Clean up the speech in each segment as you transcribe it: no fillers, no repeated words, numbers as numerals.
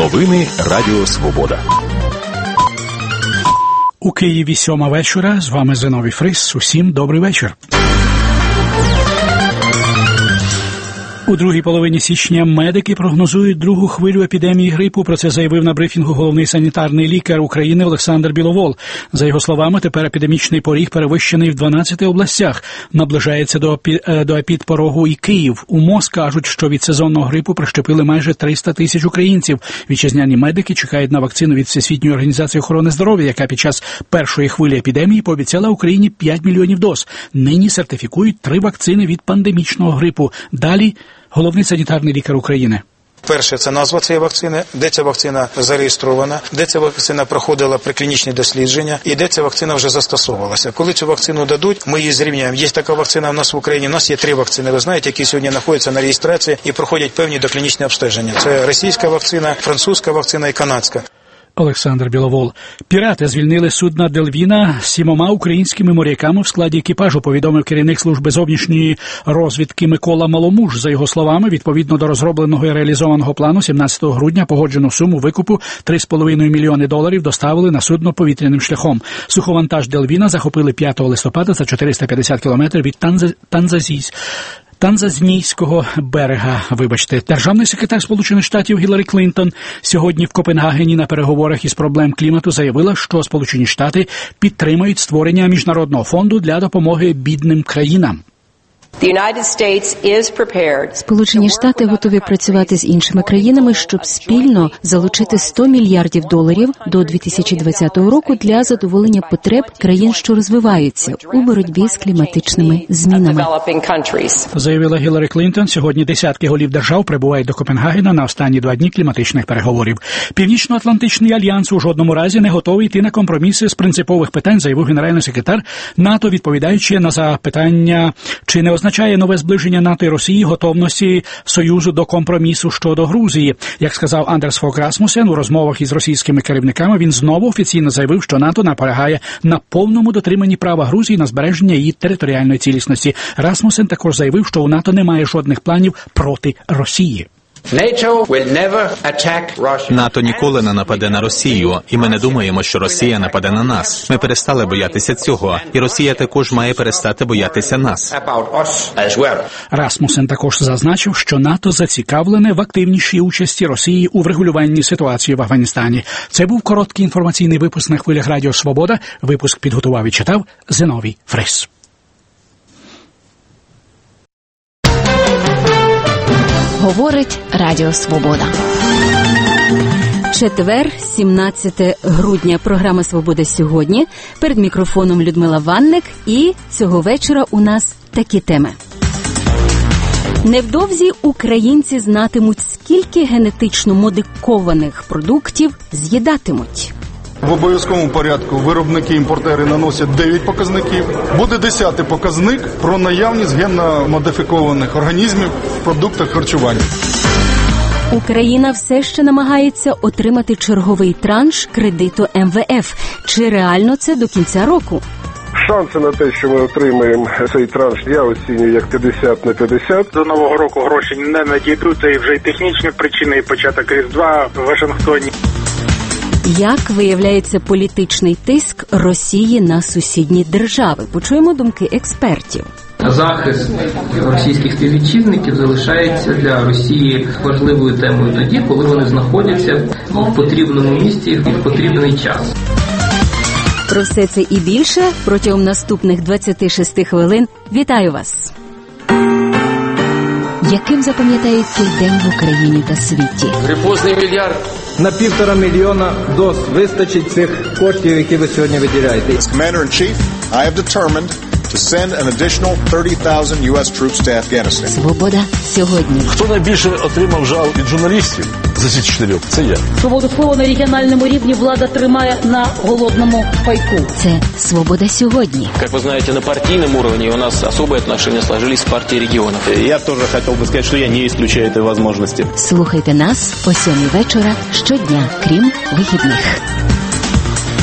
Новини Радіо Свобода. У Києві 7 вечора. З вами Зиновій Фрис. Усім добрий вечір. У другій половині січня медики прогнозують другу хвилю епідемії грипу. Про це заявив на брифінгу головний санітарний лікар України Олександр Біловол. За його словами, тепер епідемічний поріг перевищений в 12 областях. Наближається до епідпорогу і Київ. У МОЗ кажуть, що від сезонного грипу прищепили майже 300 тисяч українців. Вітчизняні медики чекають на вакцину від Всесвітньої організації охорони здоров'я, яка під час першої хвилі епідемії пообіцяла Україні 5 мільйонів доз. Нині сертифікують 3 вакцини від пандемічного грипу. Далі головний санітарний лікар України. Перше – це назва цієї вакцини, де ця вакцина зареєстрована, де ця вакцина проходила приклінічні дослідження і де ця вакцина вже застосовувалася. Коли цю вакцину дадуть, ми її зрівняємо. Є така вакцина в нас в Україні, у нас є 3 вакцини, ви знаєте, які сьогодні знаходяться на реєстрації і проходять певні доклінічні обстеження. Це російська вакцина, французька вакцина і канадська. Олександр Біловол. Пірати звільнили судна «Дельвіна» з 7 українськими моряками в складі екіпажу, повідомив керівник служби зовнішньої розвідки Микола Маломуж. За його словами, відповідно до розробленого і реалізованого плану, 17 грудня погоджену суму викупу $3,5 мільйони доставили на судно повітряним шляхом. Суховантаж «Дельвіна» захопили 5 листопада за 450 кілометрів від Танзанійського берега, Державний секретар Сполучених Штатів Гіларі Клінтон сьогодні в Копенгагені на переговорах із проблем клімату заявила, що Сполучені Штати підтримають створення міжнародного фонду для допомоги бідним країнам. Сполучені Штати готові працювати з іншими країнами, щоб спільно залучити $100 мільярдів до 2020 року для задоволення потреб країн, що розвиваються у боротьбі з кліматичними змінами. Заявила Гіларі Клінтон. Сьогодні десятки голів держав прибувають до Копенгагена на останні 2 дні кліматичних переговорів. Північно-Атлантичний альянс у жодному разі не готовий йти на компроміси з принципових питань, заявив генеральний секретар НАТО, відповідаючи на запитання, чи не означає нове зближення НАТО і Росії готовності Союзу до компромісу щодо Грузії. Як сказав Андерс Фог Расмусен у розмовах із російськими керівниками, він знову офіційно заявив, що НАТО наполягає на повному дотриманні права Грузії на збереження її територіальної цілісності. Расмусен також заявив, що у НАТО немає жодних планів проти Росії. НАТО ніколи не нападе на Росію, і ми не думаємо, що Росія нападе на нас. Ми перестали боятися цього, і Росія також має перестати боятися нас. Расмусен також зазначив, що НАТО зацікавлене в активнішій участі Росії у врегулюванні ситуації в Афганістані. Це був короткий інформаційний випуск на хвилях Радіо Свобода. Випуск підготував і читав Зиновій Фрис. Говорить Радіо Свобода. Четвер, 17 грудня. Програма «Свобода сьогодні». Перед мікрофоном Людмила Ванник. І цього вечора у нас такі теми. Невдовзі українці знатимуть, скільки генетично модифікованих продуктів з'їдатимуть. В обов'язковому порядку виробники-імпортери наносять 9 показників. Буде 10-й показник про наявність генно-модифікованих організмів в продуктах харчування. Україна все ще намагається отримати черговий транш кредиту МВФ. Чи реально це до кінця року? Шанси на те, що ми отримаємо цей транш, я оцінюю як 50 на 50. До Нового року гроші не надійдуть, і вже й технічні причини, і початок Різдва в Вашингтоні. Як виявляється політичний тиск Росії на сусідні держави? Почуємо думки експертів. Захист російських співвітчизників залишається для Росії важливою темою тоді, коли вони знаходяться в потрібному місці і в потрібний час. Про все це і більше протягом наступних 26 хвилин. Вітаю вас! Яким запам'ятають цей день в Україні та світі? Грипозний мільярд. На 1,5 мільйона доз вистачить цих коштів, які ви сьогодні виділяєте. As Commander-in-Chief, I have determined to send an additional 30,000 U.S. troops to Afghanistan. Свобода сьогодні. Хто найбільше отримав жал від журналістів за ці 4 роки? Це я. Свободу слова на регіональному рівні влада тримає на голодному пайку. Це «Свобода сьогодні». Как вы знаете, на партийном уровне у нас особые отношения сложились с партией регионов. Я тоже хотел бы сказать, что я не исключаю этой возможности. Слухайте нас о 7 вечора щодня, крім вихідних.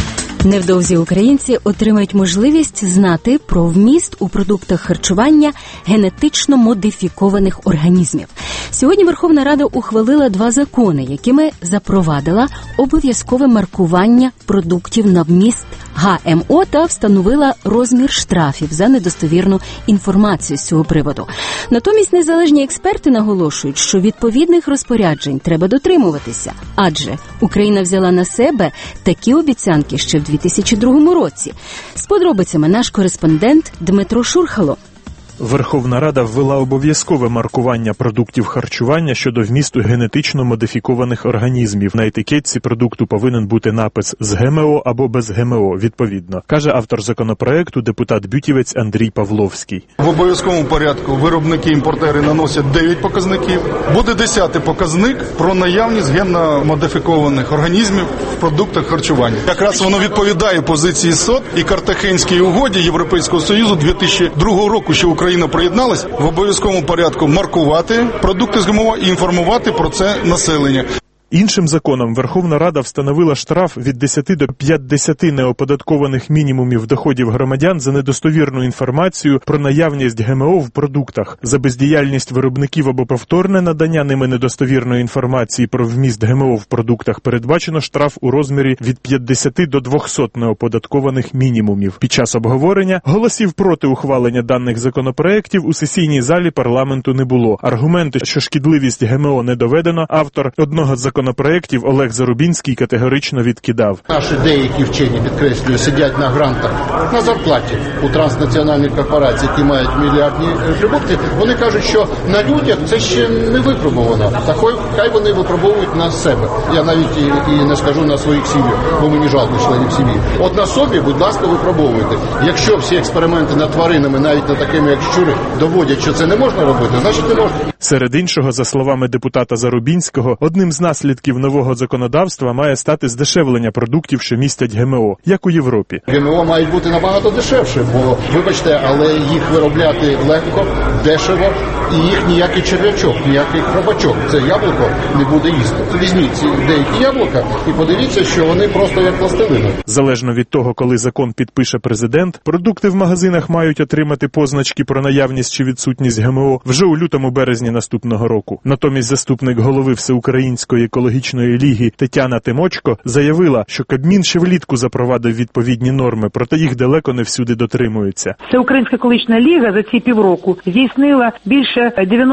Невдовзі українці отримають можливість знати про вміст у продуктах харчування генетично модифікованих організмів. Сьогодні Верховна Рада ухвалила 2 закони, якими запровадила обов'язкове маркування продуктів на вміст ГМО та встановила розмір штрафів за недостовірну інформацію з цього приводу. Натомість незалежні експерти наголошують, що відповідних розпоряджень треба дотримуватися, адже Україна взяла на себе такі обіцянки ще в 2002 році. З подробицями наш кореспондент Дмитро Шурхало. Верховна Рада ввела обов'язкове маркування продуктів харчування щодо вмісту генетично модифікованих організмів. На етикетці продукту повинен бути напис «з ГМО» або «без ГМО», відповідно, каже автор законопроекту, депутат-бютівець Андрій Павловський. В обов'язковому порядку виробники-імпортери наносять 9 показників. Буде 10-й показник про наявність генно-модифікованих організмів в продуктах харчування. Якраз воно відповідає позиції СОТ і Картахенській угоді Європейського Союзу 2002 року, що Україна приєдналась, в обов'язковому порядку маркувати продукти з ГМО і інформувати про це населення. Іншим законом Верховна Рада встановила штраф від 10 до 50 неоподаткованих мінімумів доходів громадян за недостовірну інформацію про наявність ГМО в продуктах. За бездіяльність виробників або повторне надання ними недостовірної інформації про вміст ГМО в продуктах передбачено штраф у розмірі від 50 до 200 неоподаткованих мінімумів. Під час обговорення голосів проти ухвалення даних законопроєктів у сесійній залі парламенту не було. Аргументи, що шкідливість ГМО не доведено, автор одного з законопроєктів Олег Зарубінський категорично відкидав. Наші деякі вчені, підкреслюю, сидять на грантах, на зарплаті у транснаціональних корпорацій, які мають мільярдні прибутки. Вони кажуть, що на людях це ще не випробовано. Хай вони випробовують на себе. Я навіть і не скажу на своїх сім'ях, бо мені жалко членів сім'ї. От на собі, будь ласка, випробовуйте. Якщо всі експерименти над тваринами, навіть над такими, як щури, доводять, що це не можна робити, значить не можна. Серед іншого, за словами депутата Зарубінського, одним з наслідків нового законодавства має стати здешевлення продуктів, що містять ГМО, як у Європі. ГМО мають бути набагато дешевше, бо, вибачте, але їх виробляти легко, дешево, і їх ніякий черв'ячок, ніякий хробачок, це яблуко не буде їсти. Візьміть ці деякі яблука і подивіться, що вони просто як пластилина. Залежно від того, коли закон підпише президент, продукти в магазинах мають отримати позначки про наявність чи відсутність ГМО вже у лютому-березні наступного року. Натомість заступник голови Всеукраїнської екологічної ліги Тетяна Тимочко заявила, що Кабмін ще влітку запровадив відповідні норми, проте їх далеко не всюди дотримуються. Всеукраїнська екологічна ліга за ці півроку здійснила більше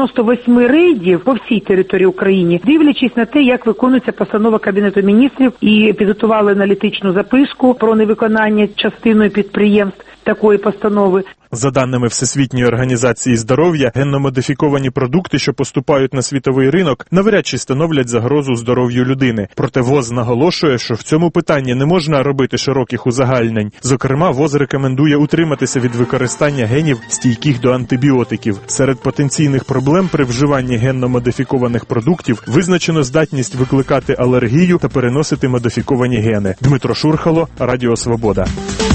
98 рейдів по всій території України, дивлячись на те, як виконується постанова Кабінету міністрів, і підготували аналітичну записку про невиконання частиною підприємств такої постанови. За даними Всесвітньої організації здоров'я, генно-модифіковані продукти, що поступають на світовий ринок, навряд чи становлять загрозу здоров'ю людини. Проте ВОЗ наголошує, що в цьому питанні не можна робити широких узагальнень. Зокрема, ВОЗ рекомендує утриматися від використання генів, стійких до антибіотиків. Серед потенційних проблем при вживанні генно-модифікованих продуктів визначено здатність викликати алергію та переносити модифіковані гени. Дмитро Шурхало, Радіо Свобода.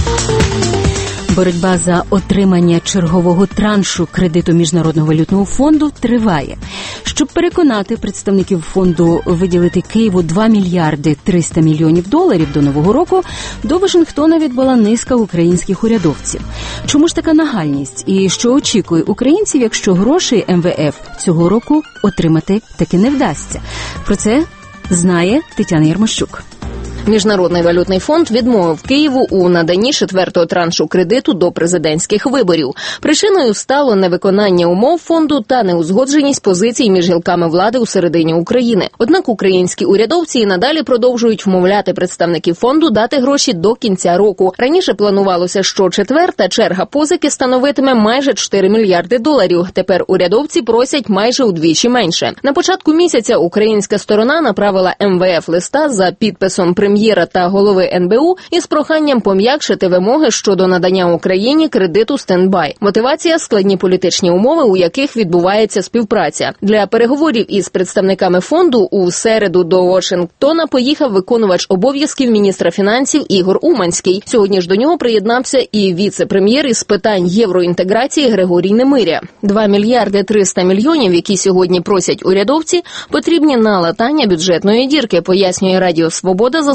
Боротьба за отримання чергового траншу кредиту Міжнародного валютного фонду триває. Щоб переконати представників фонду виділити Києву 2 мільярди 300 мільйонів доларів до Нового року, до Вашингтона відбула низка українських урядовців. Чому ж така нагальність? І що очікує українців, якщо грошей МВФ цього року отримати таки не вдасться? Про це знає Тетяна Ярмощук. Міжнародний валютний фонд відмовив Києву у наданні 4-го траншу кредиту до президентських виборів. Причиною стало невиконання умов фонду та неузгодженість позицій між гілками влади у середині України. Однак українські урядовці і надалі продовжують вмовляти представників фонду дати гроші до кінця року. Раніше планувалося, що 4-та черга позики становитиме майже 4 мільярди доларів. Тепер урядовці просять майже удвічі менше. На початку місяця українська сторона направила МВФ листа за підписом прем'єра та голови НБУ із проханням пом'якшити вимоги щодо надання Україні кредиту стендбай. Мотивація – складні політичні умови, у яких відбувається співпраця. Для переговорів із представниками фонду у середу до Вашингтона поїхав виконувач обов'язків міністра фінансів Ігор Уманський. Сьогодні ж до нього приєднався і віце-прем'єр із питань євроінтеграції Григорій Немиря. 2 мільярди 300 мільйонів, які сьогодні просять урядовці, потрібні на латання бюджетної дірки, пояснює Радіо Свобода за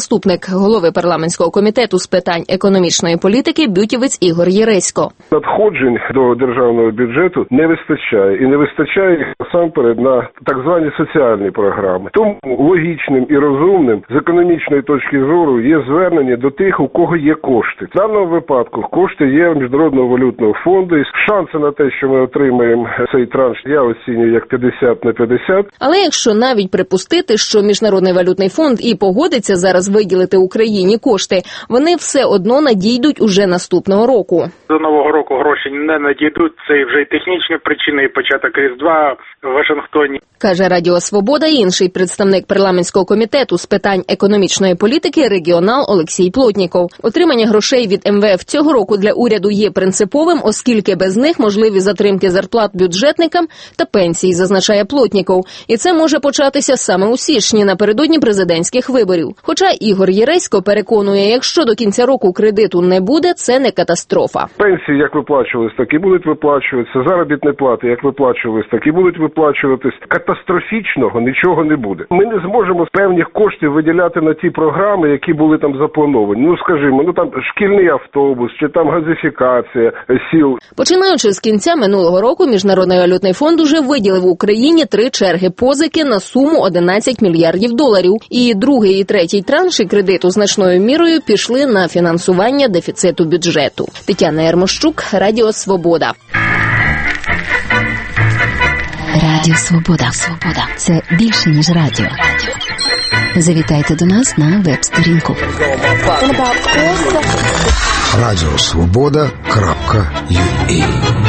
заступник голови парламентського комітету з питань економічної політики Бютівець Ігор Єресько. Надходжень до державного бюджету не вистачає. І не вистачає їх насамперед на так звані соціальні програми. Тому логічним і розумним з економічної точки зору є звернення до тих, у кого є кошти. В даному випадку кошти є в Міжнародного валютного фонду. І шанси на те, що ми отримаємо цей транш, я оцінюю як 50/50. Але якщо навіть припустити, що Міжнародний валютний фонд і погодиться зараз виділити Україні кошти, вони все одно надійдуть уже наступного року. До Нового року гроші не надійдуть, це вже і технічні причини, і початок Різдва в Вашингтоні. Каже Радіо Свобода інший представник парламентського комітету з питань економічної політики регіонал Олексій Плотніков. Отримання грошей від МВФ цього року для уряду є принциповим, оскільки без них можливі затримки зарплат бюджетникам та пенсій, зазначає Плотніков. І це може початися саме у січні, напередодні президентських виборів. Хоча Ігор Єресько переконує, якщо до кінця року кредиту не буде, це не катастрофа. Пенсії як виплачувались, так і будуть виплачуватися. Заробітні плати як виплачувались, так і будуть виплачуватись. Катастрофічного нічого не буде. Ми не зможемо певних коштів виділяти на ті програми, які були там заплановані. Ну, скажімо, там шкільний автобус, чи там газифікація сіл. Починаючи з кінця минулого року, Міжнародний валютний фонд уже виділив Україні 3 черги позики на суму 11 мільярдів доларів. І другий і третій транші кредиту значною мірою пішли на фінансування дефіциту бюджету. Тетяна Ярмощук, Радіо Свобода. Радіо Свобода. Свобода. Це більше, ніж радіо. Завітайте до нас на веб-сторінку. Радіосвобода.ua.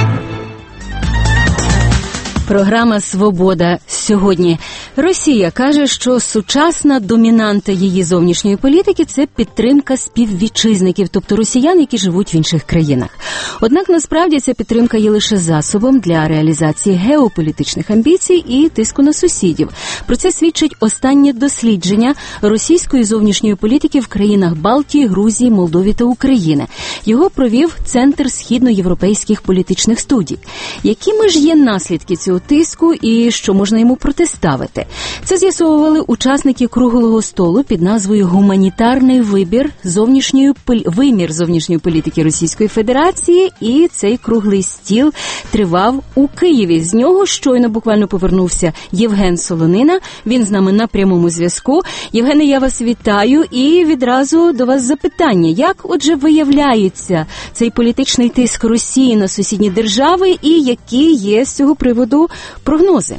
Програма «Свобода» сьогодні. Росія каже, що сучасна домінанта її зовнішньої політики – це підтримка співвітчизників, тобто росіян, які живуть в інших країнах. Однак, насправді, ця підтримка є лише засобом для реалізації геополітичних амбіцій і тиску на сусідів. Про це свідчить останнє дослідження російської зовнішньої політики в країнах Балтії, Грузії, Молдові та України. Його провів Центр східноєвропейських політичних студій. Якими ж є наслідки цього тиску і що можна йому протиставити? Це з'ясовували учасники круглого столу під назвою «Гуманітарний вимір зовнішньої політики Російської Федерації», і цей круглий стіл тривав у Києві. З нього щойно буквально повернувся Євген Солонина. Він з нами на прямому зв'язку. Євгене, я вас вітаю і відразу до вас запитання. Як, отже, виявляється цей політичний тиск Росії на сусідні держави і які є з цього приводу прогнози?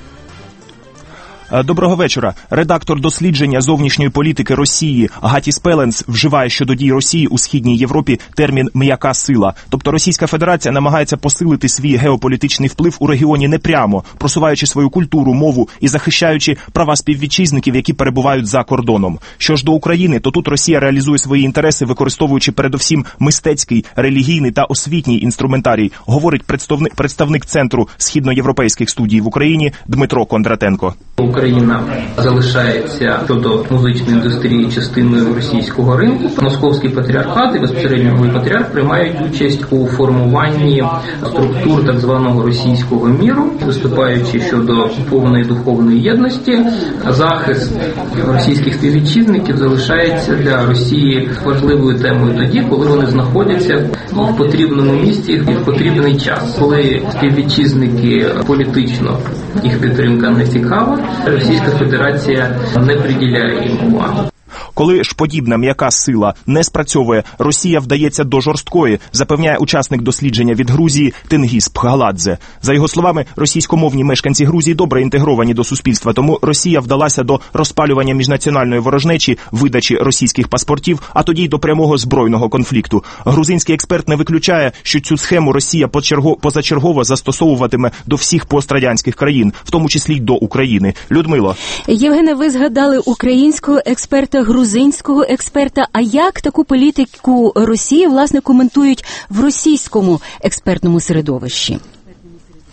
Доброго вечора. Редактор дослідження зовнішньої політики Росії Гатіс Пеленц вживає щодо дій Росії у Східній Європі термін «м'яка сила». Тобто Російська Федерація намагається посилити свій геополітичний вплив у регіоні непрямо, просуваючи свою культуру, мову і захищаючи права співвітчизників, які перебувають за кордоном. Що ж до України, то тут Росія реалізує свої інтереси, використовуючи передовсім мистецький, релігійний та освітній інструментарій, говорить представник Центру східноєвропейських студій в Україні Дмитро Кондратенко. Україна залишається щодо музичної індустрії частиною російського ринку. Московський патріархат і безпосередньо новий патріарх приймають участь у формуванні структур так званого російського міру, виступаючи щодо повної духовної єдності. Захист російських співвітчизників залишається для Росії важливою темою тоді, коли вони знаходяться в потрібному місці і в потрібний час. Коли співвітчизники політично їх підтримка не цікава, Російська Федерація не приділяє їм увагу. Коли ж подібна м'яка сила не спрацьовує, Росія вдається до жорсткої, запевняє учасник дослідження від Грузії Тенгіз Пхаладзе. За його словами, російськомовні мешканці Грузії добре інтегровані до суспільства, тому Росія вдалася до розпалювання міжнаціональної ворожнечі, видачі російських паспортів, а тоді й до прямого збройного конфлікту. Грузинський експерт не виключає, що цю схему Росія позачергово застосовуватиме до всіх пострадянських країн, в тому числі й до України. Людмило. Євгене, ви згадали українського експерта, грузинського експерта. А як таку політику Росії, власне, коментують в російському експертному середовищі?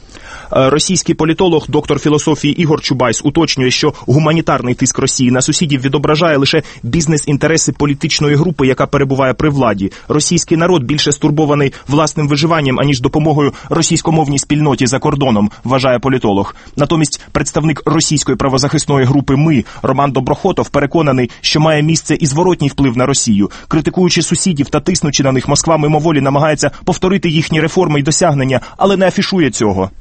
Російський політолог, доктор філософії Ігор Чубайс уточнює, що гуманітарний тиск Росії на сусідів відображає лише бізнес-інтереси політичної групи, яка перебуває при владі. Російський народ більше стурбований власним виживанням, аніж допомогою російськомовній спільноті за кордоном, вважає політолог. Натомість представник російської правозахисної групи «Ми» Роман Доброхотов переконаний, що має місце і зворотній вплив на Росію. Критикуючи сусідів та тиснучи на них, Москва мимоволі намагається повторити їхні реформи і досягнення, але не афішує цього.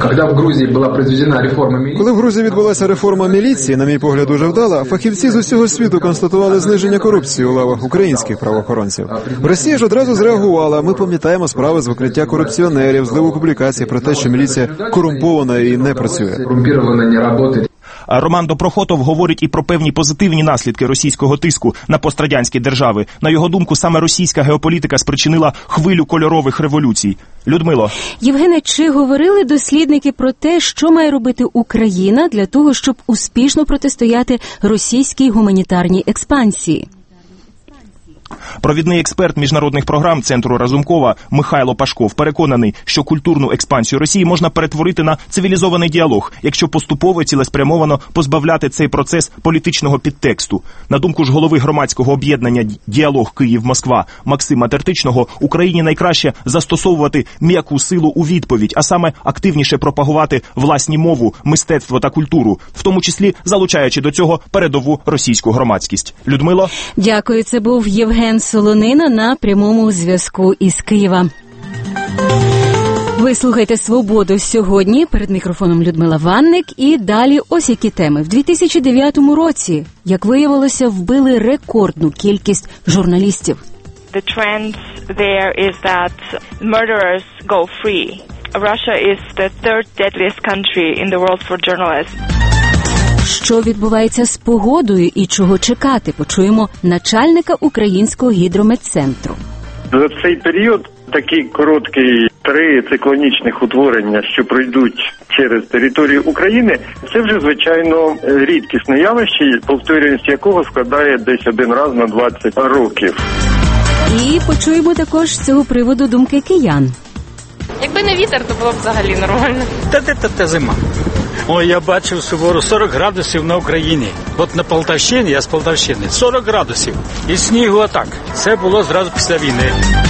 Коли в Грузії відбулася реформа міліції, на мій погляд, дуже вдала, фахівці з усього світу констатували зниження корупції у лавах українських правоохоронців. Росія ж одразу зреагувала. Ми пам'ятаємо справи з викриття корупціонерів, зливу публікацій про те, що міліція корумпована і не працює. Роман Доброхотов говорить і про певні позитивні наслідки російського тиску на пострадянські держави. На його думку, саме російська геополітика спричинила хвилю кольорових революцій. Людмило. Євгене, чи говорили дослідники про те, що має робити Україна для того, щоб успішно протистояти російській гуманітарній експансії? Провідний експерт міжнародних програм Центру Разумкова Михайло Пашков переконаний, що культурну експансію Росії можна перетворити на цивілізований діалог, якщо поступово і цілеспрямовано позбавляти цей процес політичного підтексту. На думку ж голови громадського об'єднання «Діалог Київ-Москва» Максима Тертичного, Україні найкраще застосовувати м'яку силу у відповідь, а саме активніше пропагувати власні мову, мистецтво та культуру, в тому числі залучаючи до цього передову російську громадськість. Людмило? Дякую, це був Євген Солонина на прямому зв'язку із Києва. Ви слухаєте «Свободу» сьогодні. Перед мікрофоном Людмила Ванник. І далі ось які теми. В 2009 році, як виявилося, вбили рекордну кількість журналістів. The trend there is that murderers go free. Russia is the third deadliest country in the world for journalists. Що відбувається з погодою і чого чекати, почуємо начальника Українського гідрометцентру. За цей період такі короткі 3 циклонічних утворення, що пройдуть через територію України, це вже, звичайно, рідкісне явище, повторюваність якого складає десь 1 раз на 20 років. І почуємо також з цього приводу думки киян. Якби не вітер, то було б взагалі нормально. Та зима. Ой, я бачив суворо 40 градусів на Україні. От на Полтавщині, я з Полтавщини, 40 градусів. І снігу атак. Це було зразу після війни.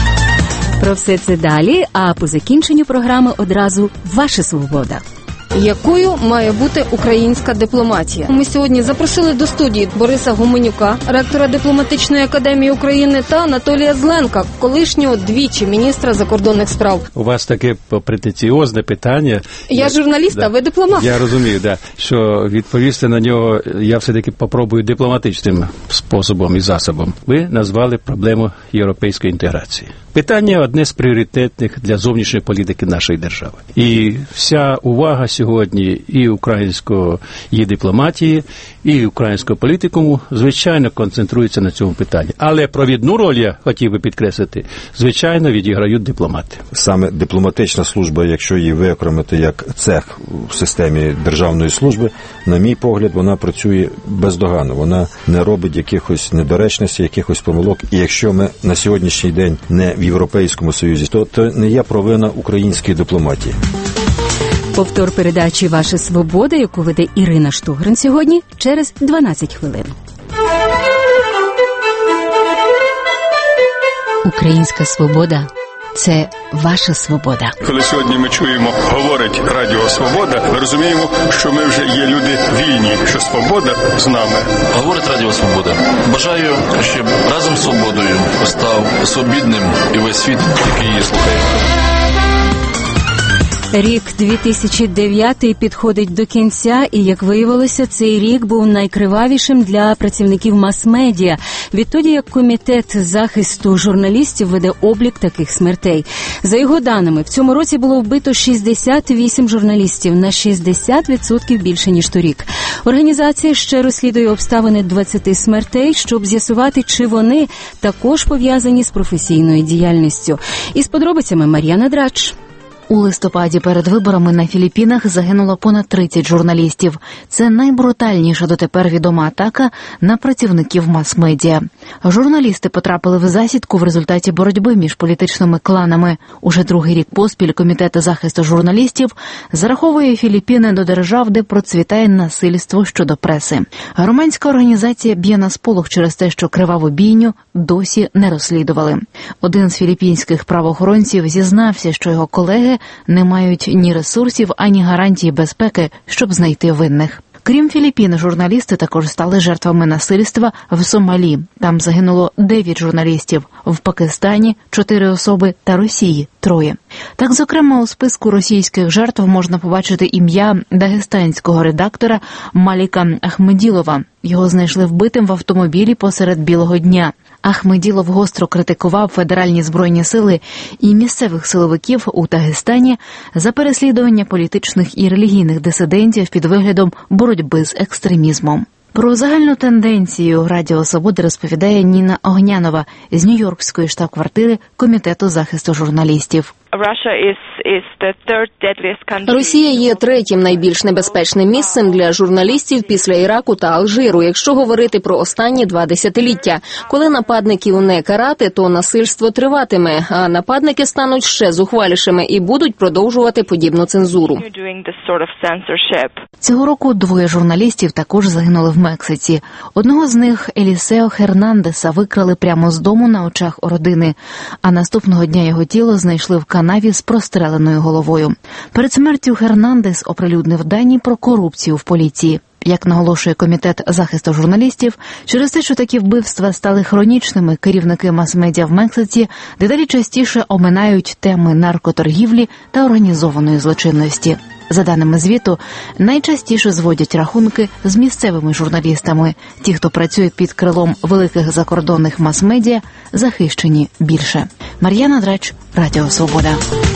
Про все це далі, а по закінченню програми одразу «Ваша свобода». Якою має бути українська дипломатія? Ми сьогодні запросили до студії Бориса Гуменюка, ректора Дипломатичної академії України, та Анатолія Зленка, колишнього двічі міністра закордонних справ. У вас таке претенціозне питання. Я журналіст, а ви дипломат. Я розумію, що відповісти на нього я все-таки попробую дипломатичним способом і засобом. Ви назвали проблему європейської інтеграції. Питання одне з пріоритетних для зовнішньої політики нашої держави. І вся увага сьогодні і української дипломатії, і українського політикуму, звичайно, концентрується на цьому питанні. Але провідну роль, я хотів би підкреслити, звичайно, відіграють дипломати. Саме дипломатична служба, якщо її виокремити як цех в системі державної служби, на мій погляд, вона працює бездоганно. Вона не робить якихось недоречностей, якихось помилок. І якщо ми на сьогоднішній день не в Європейському Союзі, то не є провина української дипломатії. Повтор передачі «Ваша свобода», яку веде Ірина Штогрин сьогодні, через 12 хвилин. Українська свобода – це ваша свобода. Коли сьогодні ми чуємо, говорить Радіо Свобода, ми розуміємо, що ми вже є люди вільні, що свобода з нами. Говорить Радіо Свобода. Бажаю, щоб разом з свободою став свобідним і весь світ, який її слухає. Рік 2009 підходить до кінця, і, як виявилося, цей рік був найкривавішим для працівників мас-медіа. Відтоді, як Комітет захисту журналістів веде облік таких смертей. За його даними, в цьому році було вбито 68 журналістів, на 60% більше, ніж торік. Організація ще розслідує обставини 20 смертей, щоб з'ясувати, чи вони також пов'язані з професійною діяльністю. Із подробицями Мар'яна Драч. У листопаді перед виборами на Філіппінах загинуло понад 30 журналістів. Це найбрутальніша дотепер відома атака на працівників мас-медіа. Журналісти потрапили в засідку в результаті боротьби між політичними кланами. Уже другий рік поспіль Комітет захисту журналістів зараховує Філіппіни до держав, де процвітає насильство щодо преси. Громадська організація б'є на сполох через те, що криваву бійню досі не розслідували. Один з філіппінських правоохоронців зізнався, що його колеги не мають ні ресурсів, ані гарантії безпеки, щоб знайти винних. Крім Філіппін, журналісти також стали жертвами насильства в Сомалі. Там загинуло 9 журналістів, в Пакистані – 4 особи та Росії – 3. Так, зокрема, у списку російських жертв можна побачити ім'я дагестанського редактора Маліка Ахмеділова. Його знайшли вбитим в автомобілі посеред білого дня. Ахмеділов гостро критикував федеральні збройні сили і місцевих силовиків у Дагестані за переслідування політичних і релігійних дисидентів під виглядом боротьби з екстремізмом. Про загальну тенденцію Радіо Свобода розповідає Ніна Огнянова з Нью-Йоркської штаб-квартири Комітету захисту журналістів. Росія є третім найбільш небезпечним місцем для журналістів після Іраку та Алжиру, якщо говорити про останні 2 десятиліття. Коли нападників не карати, то насильство триватиме, а нападники стануть ще зухвалішими і будуть продовжувати подібну цензуру. Цього року 2 журналістів також загинули в Мексиці. Одного з них, Елісео Хернандеса, викрали прямо з дому на очах у родини, а наступного дня його тіло знайшли в канаві з простреленою головою. Перед смертю Хернандес оприлюднив дані про корупцію в поліції. Як наголошує Комітет захисту журналістів, через те, що такі вбивства стали хронічними, керівники мас-медіа в Мексиці дедалі частіше оминають теми наркоторгівлі та організованої злочинності. За даними звіту, найчастіше зводять рахунки з місцевими журналістами. Ті, хто працює під крилом великих закордонних мас-медіа, захищені більше. Мар'яна Драч, Радіо Свобода.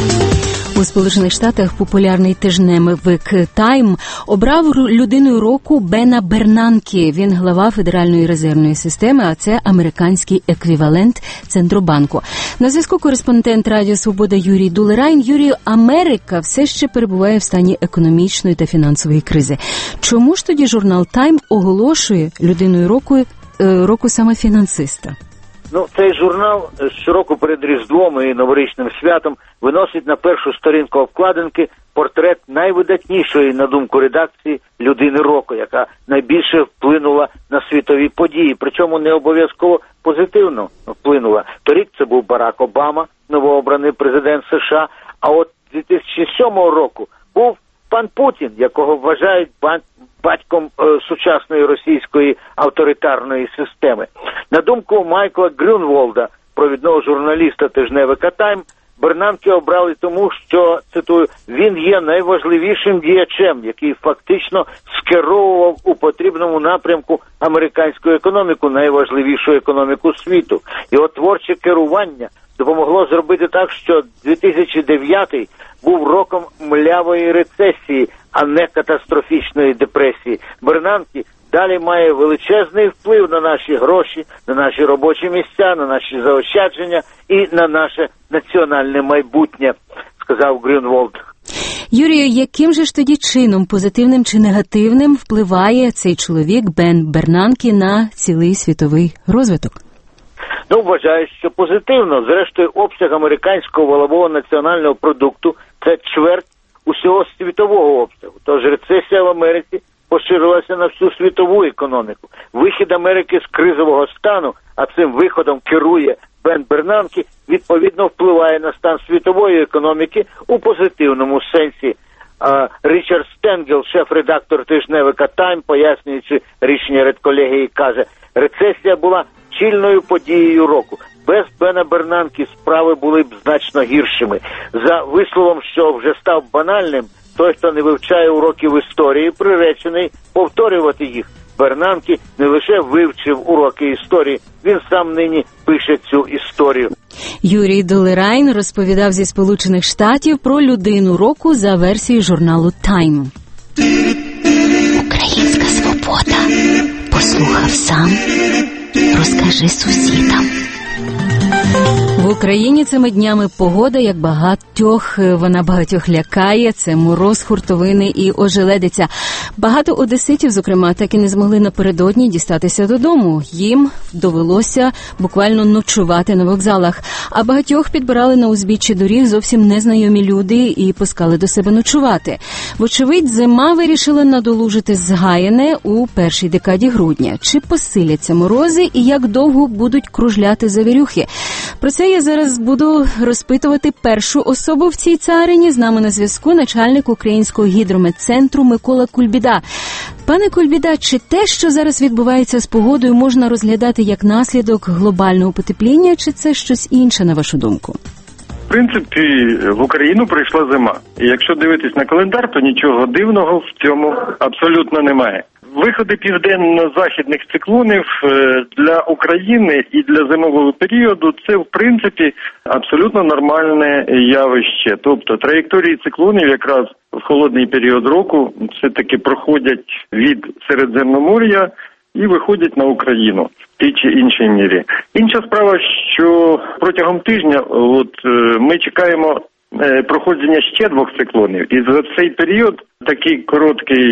У Сполучених Штатах популярний тижневик «Тайм» обрав людиною року Бена Бернанке. Він глава Федеральної резервної системи, а це американський еквівалент Центробанку. На зв'язку кореспондент Радіо Свобода Юрій Дулерайн. Юрію, Америка все ще перебуває в стані економічної та фінансової кризи. Чому ж тоді журнал «Тайм» оголошує людиною року саме фінансиста? Цей журнал щороку перед Різдвом і Новорічним святом виносить на першу сторінку обкладинки портрет найвидатнішої, на думку редакції, людини року, яка найбільше вплинула на світові події, причому не обов'язково позитивно вплинула. Торік це був Барак Обама, новообраний президент США, а от 2007 року був пан Путін, якого вважають батьком сучасної російської авторитарної системи. На думку Майкла Грюнволда, провідного журналіста тижневика «Тайм», Бернанке обрали тому, що, цитую, він є найважливішим діячем, який фактично скеровував у потрібному напрямку американську економіку, найважливішу економіку світу. Його творче керування допомогло зробити так, що 2009 був роком млявої рецесії, а не катастрофічної депресії. Бернанке далі має величезний вплив на наші гроші, на наші робочі місця, на наші заощадження і на наше національне майбутнє, сказав Грюнволд. Юрію, яким же ж тоді чином, позитивним чи негативним, впливає цей чоловік Бен Бернанке на цілий світовий розвиток? Вважаю, що позитивно. Зрештою, обсяг американського валового національного продукту – це чверть усього світового обсягу. Тож рецесія в Америці поширилася на всю світову економіку. Вихід Америки з кризового стану, а цим виходом керує Бен Бернанке, відповідно впливає на стан світової економіки у позитивному сенсі. Річард Стенгел, шеф-редактор тижневика «Тайм», пояснюючи рішення редколегії, каже, рецесія була чільною подією року. Без Бена Бернанке справи були б значно гіршими. За висловом, що вже став банальним, той, хто не вивчає уроків історії, приречений повторювати їх. Бернанке не лише вивчив уроки історії, він сам нині пише цю історію. Юрій Дулерайн розповідав зі Сполучених Штатів про людину року за версією журналу «Тайм». Українська свобода. Послухав сам, розкажи сусідам. В Україні цими днями погода, як вона багатьох лякає. Це мороз, хуртовини і ожеледиця. Багато одеситів, зокрема, так і не змогли напередодні дістатися додому. Їм довелося буквально ночувати на вокзалах. А багатьох підбирали на узбіччі доріг зовсім незнайомі люди і пускали до себе ночувати. Вочевидь, зима вирішила надолужити згаяне у першій декаді грудня. Чи посиляться морози і як довго будуть кружляти завірюхи? Про це я зараз буду розпитувати першу особу в цій царині. З нами на зв'язку начальник Українського гідрометцентру Микола Кульбіда. Пане Кульбіда, чи те, що зараз відбувається з погодою, можна розглядати як наслідок глобального потепління, чи це щось інше, на вашу думку? В принципі, в Україну прийшла зима. І якщо дивитись на календар, то нічого дивного в цьому абсолютно немає. Виходи південно-західних циклонів для України і для зимового періоду – це, в принципі, абсолютно нормальне явище. Тобто траєкторії циклонів якраз в холодний період року все-таки проходять від Середземномор'я і виходять на Україну в тій чи іншій мірі. Інша справа, що протягом тижня ми чекаємо проходження ще 2 циклонів. І за цей період такий короткий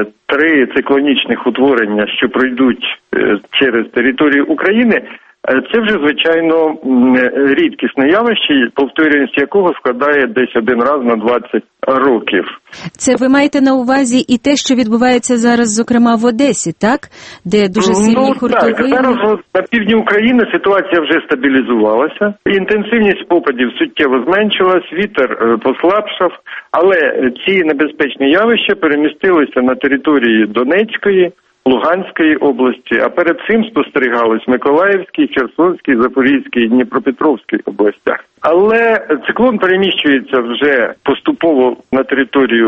3 циклонічних утворення, що пройдуть через територію України, це вже, звичайно, рідкісне явище, повторюваність якого складає десь 1 раз на 20 років. Це ви маєте на увазі і те, що відбувається зараз, зокрема, в Одесі, так? Де дуже сильні хуртовини? Так, зараз на півдні України ситуація вже стабілізувалася. Інтенсивність опадів суттєво зменшилась, вітер послабшав, але ці небезпечні явища перемістилися на території Донецької, Луганської області, а перед цим спостерігалось в Миколаївській, Херсонській, Запорізькій і Дніпропетровській областях. Але циклон переміщується вже поступово на територію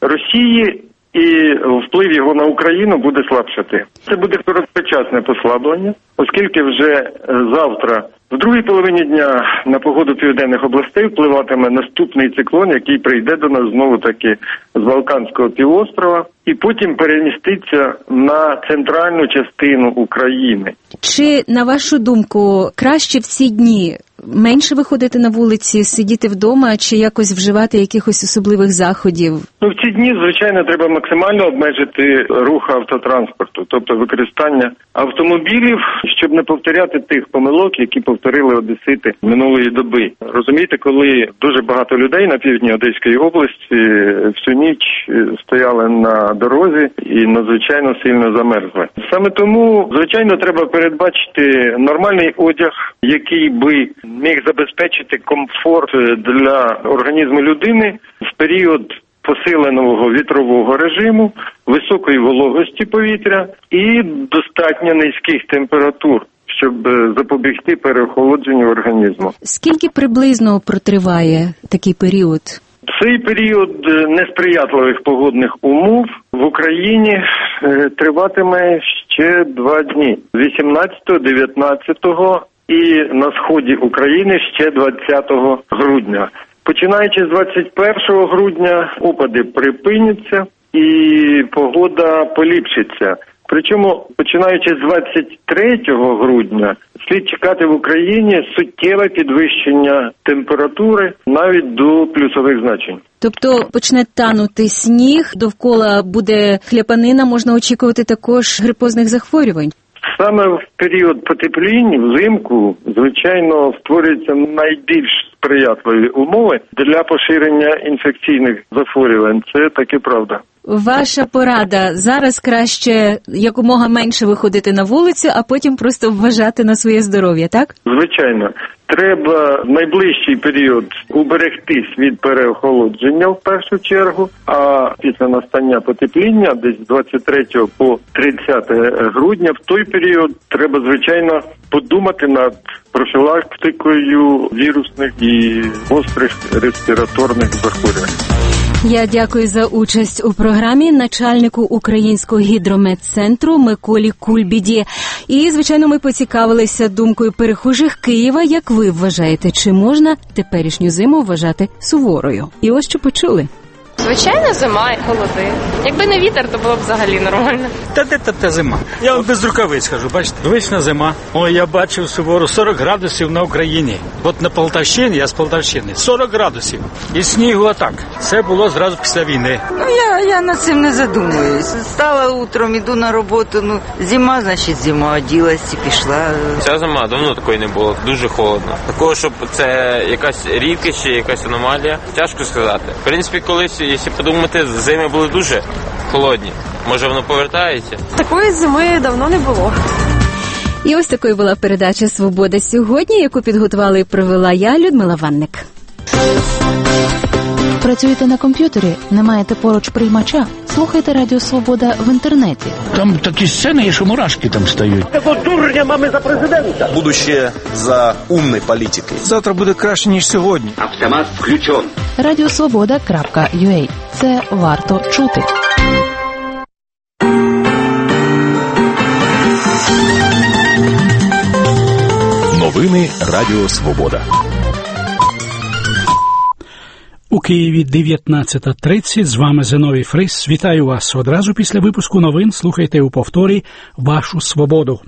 Росії, і вплив його на Україну буде слабшати. Це буде короткочасне послаблення, оскільки вже завтра, в другій половині дня, на погоду південних областей впливатиме наступний циклон, який прийде до нас знову-таки з Балканського півострова, і потім переміститься на центральну частину України. Чи, на вашу думку, краще в ці дні менше виходити на вулиці, сидіти вдома, чи якось вживати якихось особливих заходів? В ці дні, звичайно, треба максимально обмежити рух автотранспорту, тобто використання автомобілів, щоб не повторяти тих помилок, які повторили одесити минулої доби. Розумієте, коли дуже багато людей на півдні Одеської області всю ніч стояли на дорозі і надзвичайно сильно замерзли. Саме тому, звичайно, треба передбачити нормальний одяг, який би міг забезпечити комфорт для організму людини в період посиленого вітрового режиму, високої вологості повітря і достатньо низьких температур, щоб запобігти переохолодженню організму. Скільки приблизно протриває такий період? Цей період несприятливих погодних умов в Україні триватиме ще 2 дні. 18, 19 і на сході України ще 20 грудня. Починаючи з 21 грудня опади припиняться і погода поліпшиться. Причому, починаючи з 23 грудня, слід чекати в Україні суттєве підвищення температури навіть до плюсових значень. Тобто почне танути сніг, довкола буде хляпанина, можна очікувати також грипозних захворювань? Саме в період потеплінь, взимку, звичайно, створюються найбільш сприятливі умови для поширення інфекційних захворювань. Це таки правда. Ваша порада: зараз краще якомога менше виходити на вулицю, а потім просто вважати на своє здоров'я, так? Звичайно. Треба в найближчий період уберегтись від переохолодження в першу чергу, а після настання потепління, десь з 23 по 30 грудня, в той період треба, звичайно, подумати над профілактикою вірусних і гострих респіраторних захворювань. Я дякую за участь у програмі начальнику Українського гідрометцентру Миколі Кульбіді. І, звичайно, ми поцікавилися думкою перехожих Києва. Як ви вважаєте, чи можна теперішню зиму вважати суворою? І ось що почули. Звичайно, зима і холоди. Якби не вітер, то було б взагалі нормально. Та зима. Я вам без рукавиць хожу, бачите? Вічна зима. Ой, я бачив сувору 40 градусів на Україні. От на Полтавщині, я з Полтавщини, 40 градусів. І снігу отак. Це було зразу після війни. Я над цим не задумуюсь. Встала утром, іду на роботу, зима, значить зима, оділась і пішла. Ця зима давно такої не було, дуже холодно. Такого, щоб це якась рідкість чи якась аномалія, тяжко сказати. В принципі, колись, якщо подумати, зими були дуже холодні. Може, воно повертається? Такої зими давно не було. І ось такою була передача «Свобода сьогодні», яку підготувала і провела я, Людмила Ванник. Працюєте на комп'ютері? Не маєте поруч приймача? Слухайте Радіо Свобода в інтернеті. Там такі сцени, що мурашки там стають. Такого дурня мами за президента. Будущее за умной політикою. Завтра буде краще, ніж сьогодні. Автомат включен. Радіосвобода.ua. Це варто чути. Новини Радіо Свобода. У Києві 19:30. З вами Зиновій Фрис. Вітаю вас. Одразу після випуску новин слухайте у повторі «Вашу свободу».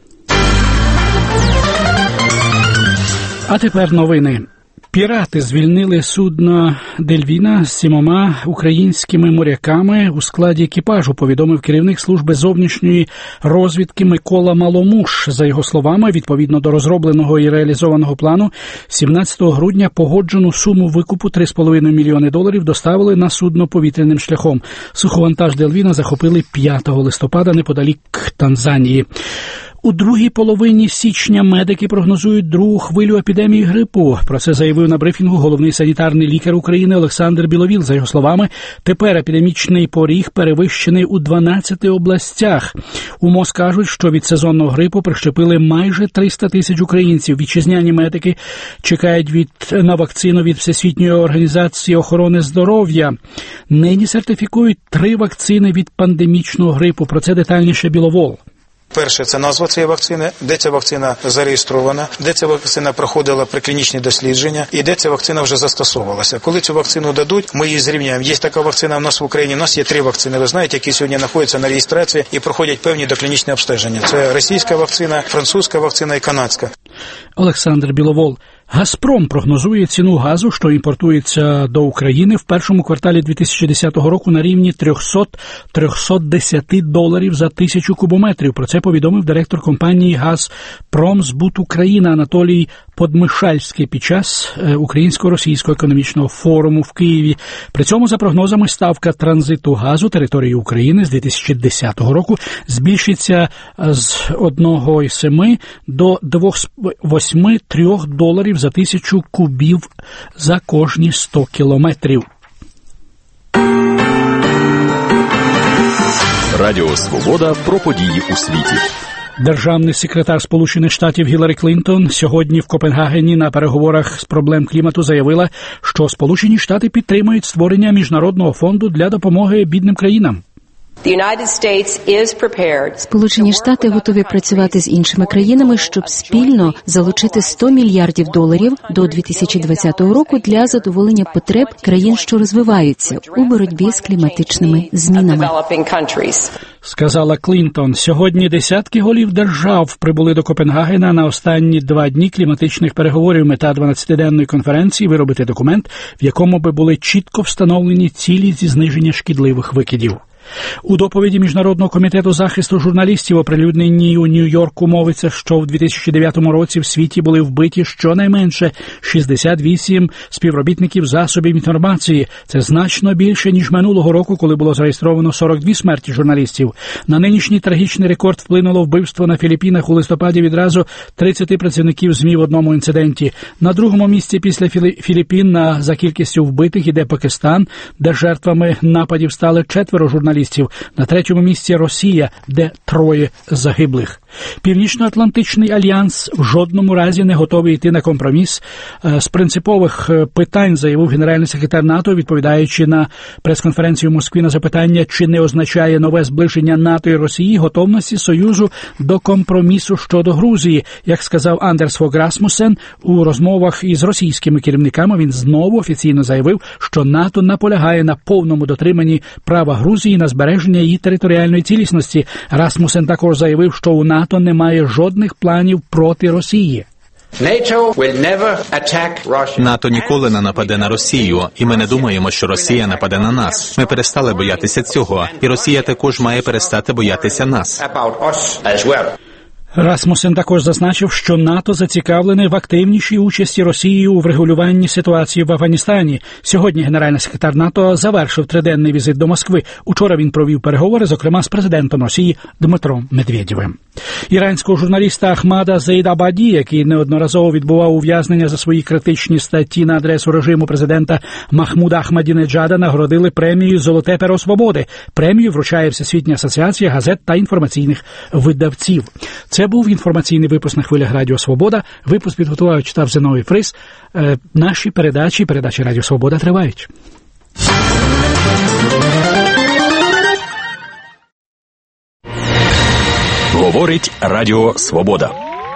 А тепер новини. Пірати звільнили судно «Дельвіна» з 7 українськими моряками у складі екіпажу, повідомив керівник служби зовнішньої розвідки Микола Маломуш. За його словами, відповідно до розробленого і реалізованого плану, 17 грудня погоджену суму викупу $3,5 мільйони доставили на судно повітряним шляхом. Суховантаж «Дельвіна» захопили 5 листопада неподалік Танзанії. У другій половині січня медики прогнозують другу хвилю епідемії грипу. Про це заявив на брифінгу головний санітарний лікар України Олександр Біловіл. За його словами, тепер епідемічний поріг перевищений у 12 областях. У МОЗ кажуть, що від сезонного грипу прищепили майже 300 тисяч українців. Вітчизняні медики чекають на вакцину від Всесвітньої організації охорони здоров'я. Нині сертифікують 3 вакцини від пандемічного грипу. Про це детальніше Біловол. Перше – це назва цієї вакцини, де ця вакцина зареєстрована, де ця вакцина проходила преклінічні дослідження і де ця вакцина вже застосовувалася. Коли цю вакцину дадуть, ми її зрівняємо. Є така вакцина в нас в Україні, у нас є 3 вакцини, ви знаєте, які сьогодні знаходяться на реєстрації і проходять певні доклінічні обстеження. Це російська вакцина, французька вакцина і канадська. Олександр Біловол. «Газпром» прогнозує ціну газу, що імпортується до України в першому кварталі 2010 року на рівні $300-310 за 1000 кубометрів. Про це повідомив директор компанії «Газпромзбут Україна» Анатолій Подмишальський під час Українсько-російського економічного форуму в Києві. При цьому, за прогнозами, ставка транзиту газу території України з 2010 року збільшиться з $1,7 до $2,83 за 1000 кубів за кожні 100 кілометрів. Радіо Свобода про події у світі. Державний секретар Сполучених Штатів Гіларі Клінтон сьогодні в Копенгагені на переговорах з проблем клімату заявила, що Сполучені Штати підтримують створення Міжнародного фонду для допомоги бідним країнам. Сполучені Штати готові працювати з іншими країнами, щоб спільно залучити $100 мільярдів до 2020 року для задоволення потреб країн, що розвиваються у боротьбі з кліматичними змінами. Сказала Клінтон. Сьогодні десятки голів держав прибули до Копенгагена на останні 2 дні кліматичних переговорів. Мета 12-денної конференції – виробити документ, в якому би були чітко встановлені цілі зі зниження шкідливих викидів. У доповіді Міжнародного комітету захисту журналістів, оприлюдненій у Нью-Йорку, мовиться, що в 2009 році в світі були вбиті щонайменше 68 співробітників засобів інформації. Це значно більше, ніж минулого року, коли було зареєстровано 42 смерті журналістів. На нинішній трагічний рекорд вплинуло вбивство на Філіппінах у листопаді відразу 30 працівників ЗМІ в одному інциденті. На другому місці після Філіппін за кількістю вбитих іде Пакистан, де жертвами нападів стали 4 журналістів. На третьому місці Росія, де 3 загиблих. Північно-Атлантичний альянс в жодному разі не готовий йти на компроміс. З принципових питань заявив генеральний секретар НАТО, відповідаючи на прес-конференцію в Москві на запитання, чи не означає нове зближення НАТО і Росії готовності Союзу до компромісу щодо Грузії. Як сказав Андерс Фог Расмуссен, у розмовах із російськими керівниками він знову офіційно заявив, що НАТО наполягає на повному дотриманні права Грузії на збереження її територіальної цілісності. Расмуссен також заявив, що у НАТО немає жодних планів проти Росії. НАТО ніколи не нападе на Росію, і ми не думаємо, що Росія нападе на нас. Ми перестали боятися цього, і Росія також має перестати боятися нас. Расмуссен також зазначив, що НАТО зацікавлене в активнішій участі Росії у врегулюванні ситуації в Афганістані. Сьогодні генеральний секретар НАТО завершив триденний візит до Москви. Учора він провів переговори, зокрема, з президентом Росії Дмитром Медведєвим. Іранського журналіста Ахмада Зейдабаді, який неодноразово відбував ув'язнення за свої критичні статті на адресу режиму президента Махмуда Ахмадінеджада, нагородили премією «Золоте перо свободи». Премію вручає Всесвітня асоціація газет та інформаційних видавців. Це був інформаційний випуск на хвилях Радіо Свобода. Випуск підготував і читав Зиновій Фрис. Наші передачі Радіо Свобода тривають. Говорить Радіо Свобода.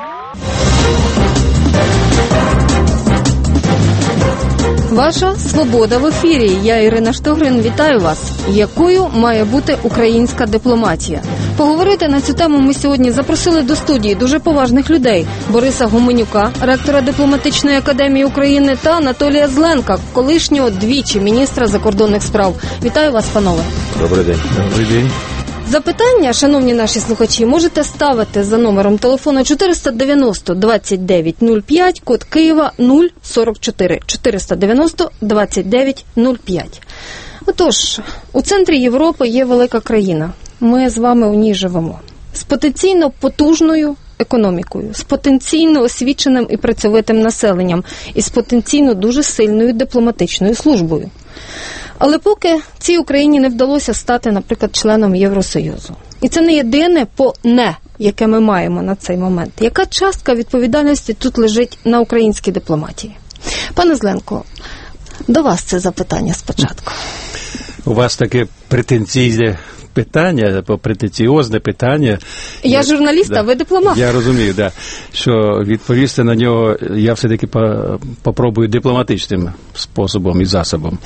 Ваша свобода в ефірі. Я, Ірина Штогрин, вітаю вас. Якою має бути українська дипломатія? Поговорити на цю тему ми сьогодні запросили до студії дуже поважних людей. Бориса Гуменюка, ректора Дипломатичної академії України, та Анатолія Зленка, колишнього двічі міністра закордонних справ. Вітаю вас, панове. Добрий день. Добрий день. Запитання, шановні наші слухачі, можете ставити за номером телефону 490 29 05, код Києва 044. 490 29 05. Отож, у центрі Європи є велика країна. Ми з вами у ній живемо. З потенційно потужною економікою, з потенційно освіченим і працьовитим населенням, і з потенційно дуже сильною дипломатичною службою. Але поки цій Україні не вдалося стати, наприклад, членом Євросоюзу. І це не єдине «не», яке ми маємо на цей момент. Яка частка відповідальності тут лежить на українській дипломатії? Пане Зленко, до вас це запитання спочатку. У вас таке претенційне питання, претенціозне питання. Я журналіст, а ви дипломат. Я розумію, що відповісти на нього я все-таки попробую дипломатичним способом і засобом.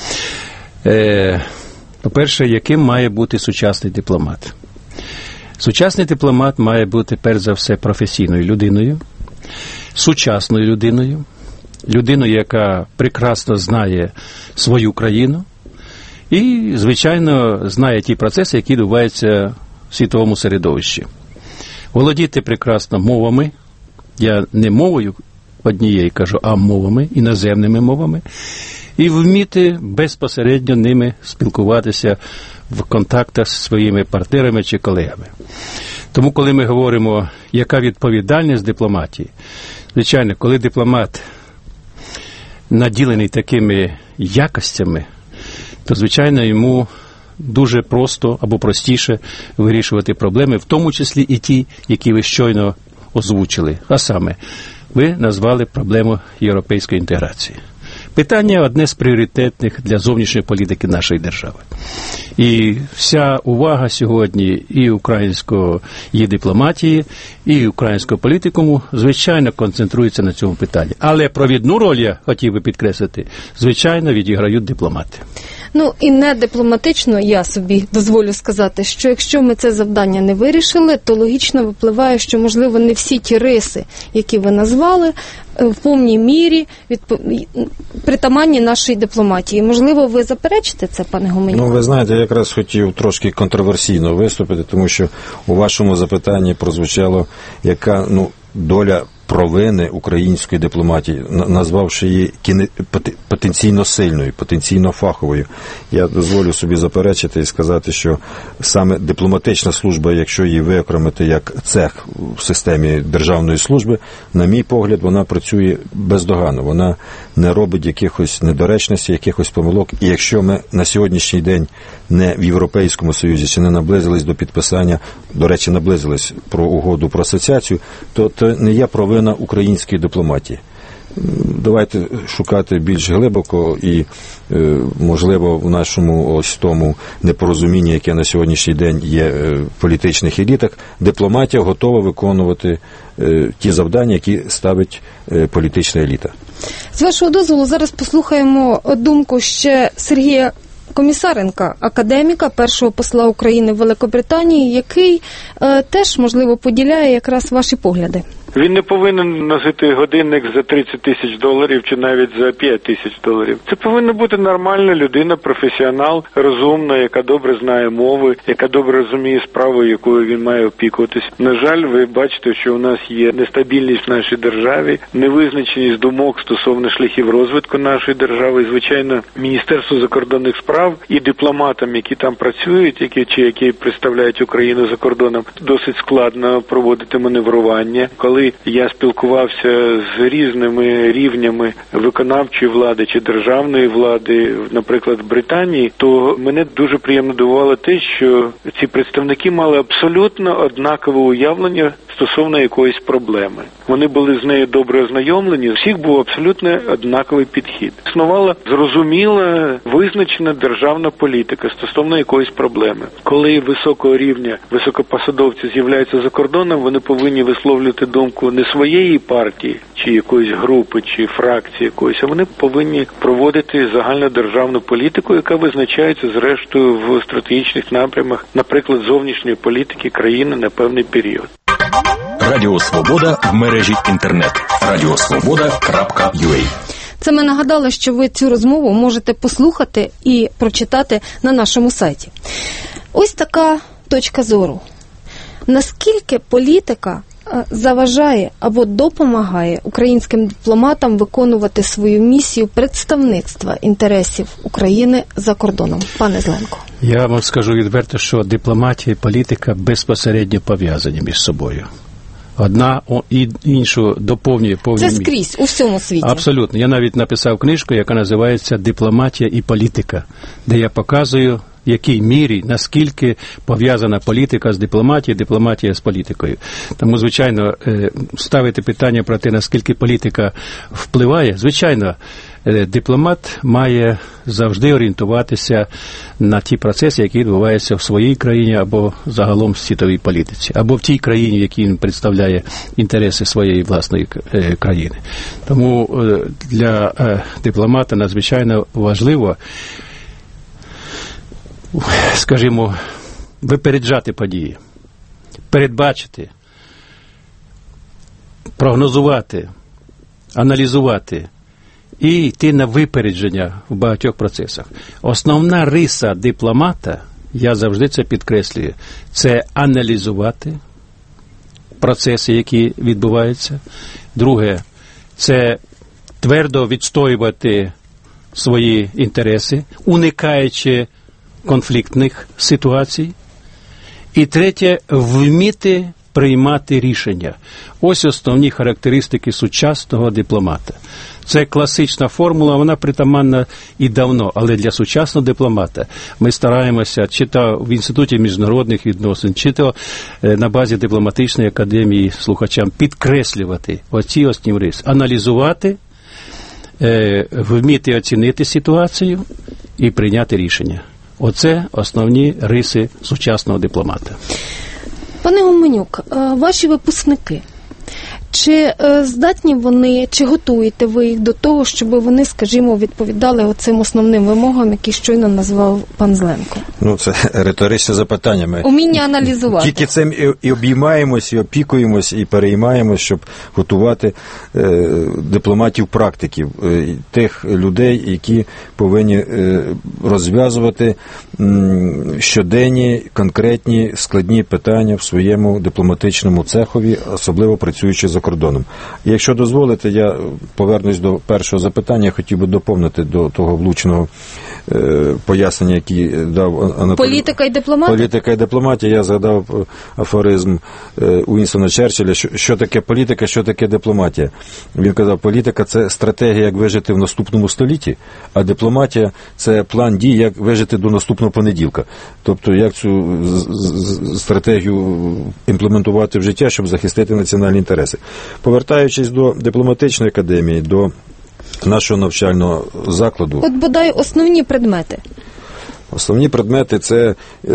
По-перше, яким має бути сучасний дипломат? Сучасний дипломат має бути, перш за все, професійною людиною, сучасною людиною, людиною, яка прекрасно знає свою країну і, звичайно, знає ті процеси, які відбуваються в світовому середовищі. Володіти прекрасно мовами, я не мовою однією кажу, а мовами, іноземними мовами, і вміти безпосередньо ними спілкуватися в контактах зі своїми партнерами чи колегами. Тому, коли ми говоримо, яка відповідальність дипломатії, звичайно, коли дипломат наділений такими якостями, то, звичайно, йому дуже просто або простіше вирішувати проблеми, в тому числі і ті, які ви щойно озвучили. А саме, ви назвали проблему європейської інтеграції. Питання одне з пріоритетних для зовнішньої політики нашої держави. І вся увага сьогодні і української дипломатії, і українського політикуму, звичайно, концентрується на цьому питанні. Але провідну роль, я хотів би підкреслити, звичайно, відіграють дипломати. Ну, і не дипломатично, я собі дозволю сказати, що якщо ми це завдання не вирішили, то логічно випливає, що, можливо, не всі ті риси, які ви назвали, в повній мірі притаманні нашій дипломатії. Можливо, ви заперечите це, пане Гуменюк? Ну, ви знаєте, я якраз хотів трошки контроверсійно виступити, тому що у вашому запитанні прозвучало, яка доля провини української дипломатії, назвавши її потенційно сильною, потенційно фаховою. Я дозволю собі заперечити і сказати, що саме дипломатична служба, якщо її виокремити як цех в системі державної служби, на мій погляд, вона працює бездоганно. Вона не робить якихось недоречностей, якихось помилок. І якщо ми на сьогоднішній день не в Європейському Союзі, чи не наблизились до підписання, до речі, наблизились про угоду про асоціацію, то це не є провина української дипломатії. Давайте шукати більш глибоко і, можливо, в нашому ось тому непорозумінні, яке на сьогоднішній день є в політичних елітах, дипломатія готова виконувати ті завдання, які ставить політична еліта. З вашого дозволу, зараз послухаємо думку ще Сергія Комісаренка, академіка, першого посла України в Великобританії, який теж, можливо, поділяє якраз ваші погляди. Він не повинен носити годинник за $30,000 чи навіть за $5,000. Це повинна бути нормальна людина, професіонал, розумна, яка добре знає мови, яка добре розуміє справу, якою він має опікуватись. На жаль, ви бачите, що у нас є нестабільність в нашій державі, невизначеність думок стосовно шляхів розвитку нашої держави. І, звичайно, Міністерство закордонних справ і дипломатам, які там працюють, які представляють Україну за кордоном, досить складно проводити маневрування. Коли я спілкувався з різними рівнями виконавчої влади чи державної влади, наприклад, в Британії, то мене дуже приємно дивувало те, що ці представники мали абсолютно однакове уявлення стосовно якоїсь проблеми. Вони були з нею добре ознайомлені, у всіх був абсолютно однаковий підхід. Існувала зрозуміла, визначена державна політика стосовно якоїсь проблеми. Коли високого рівня високопосадовці з'являються за кордоном, вони повинні висловлювати думку не своєї партії, чи якоїсь групи, чи фракції якоїсь, а вони повинні проводити загальнодержавну політику, яка визначається зрештою в стратегічних напрямах, наприклад, зовнішньої політики країни на певний період. Радіо Свобода в мережі інтернет. radiosvoboda.ua. Це ми нагадали, що ви цю розмову можете послухати і прочитати на нашому сайті. Ось така точка зору. Наскільки політика заважає або допомагає українським дипломатам виконувати свою місію представництва інтересів України за кордоном? Пане Зеленко. Я вам скажу відверто, що дипломатія і політика безпосередньо пов'язані між собою. Одна іншу доповнює повністю. Це скрізь, у всьому світі. Абсолютно. Я навіть написав книжку, яка називається «Дипломатія і політика», де я показую, в якій мірі, наскільки пов'язана політика з дипломатією, дипломатія з політикою. Тому, звичайно, ставити питання про те, наскільки політика впливає, звичайно, дипломат має завжди орієнтуватися на ті процеси, які відбуваються в своїй країні або загалом в світовій політиці, або в тій країні, в якій він представляє інтереси своєї власної країни. Тому для дипломата надзвичайно важливо, скажімо, випереджати події, передбачити, прогнозувати, аналізувати і йти на випередження в багатьох процесах. Основна риса дипломата, я завжди це підкреслюю, це аналізувати процеси, які відбуваються. Друге, це твердо відстоювати свої інтереси, уникаючи конфліктних ситуацій. І третє, вміти приймати рішення. Ось основні характеристики сучасного дипломата. Це класична формула, вона притаманна і давно, але для сучасного дипломата ми стараємося, чи то в Інституті міжнародних відносин, чи то на базі дипломатичної академії слухачам підкреслювати оці основні риси, аналізувати, вміти оцінити ситуацію і прийняти рішення. Оце основні риси сучасного дипломата. Пане Гуменюк, ваші випускники, чи здатні вони, чи готуєте ви їх до того, щоб вони, скажімо, відповідали оцим основним вимогам, які щойно назвав пан Зеленко? Ну, це риторичне запитання. Ми уміння аналізувати. Тільки цим і обіймаємось, і опікуємось, і переймаємось, щоб готувати дипломатів-практиків, тих людей, які повинні розв'язувати щоденні, конкретні, складні питання в своєму дипломатичному цехові, особливо працюючи за за кордоном. І якщо дозволите, я повернусь до першого запитання, я хотів би доповнити до того влучного пояснення, які дав Анатолій. Політика і дипломатія? Політика і дипломатія. Я згадав афоризм Уінстона Черчилля, що таке політика, що таке дипломатія. Він казав, політика – це стратегія, як вижити в наступному столітті, а дипломатія – це план дій, як вижити до наступного понеділка. Тобто, як цю стратегію імплементувати в життя, щоб захистити національні інтереси. Повертаючись до дипломатичної академії, до нашого навчального закладу. От бодай основні предмети. Основні предмети – це,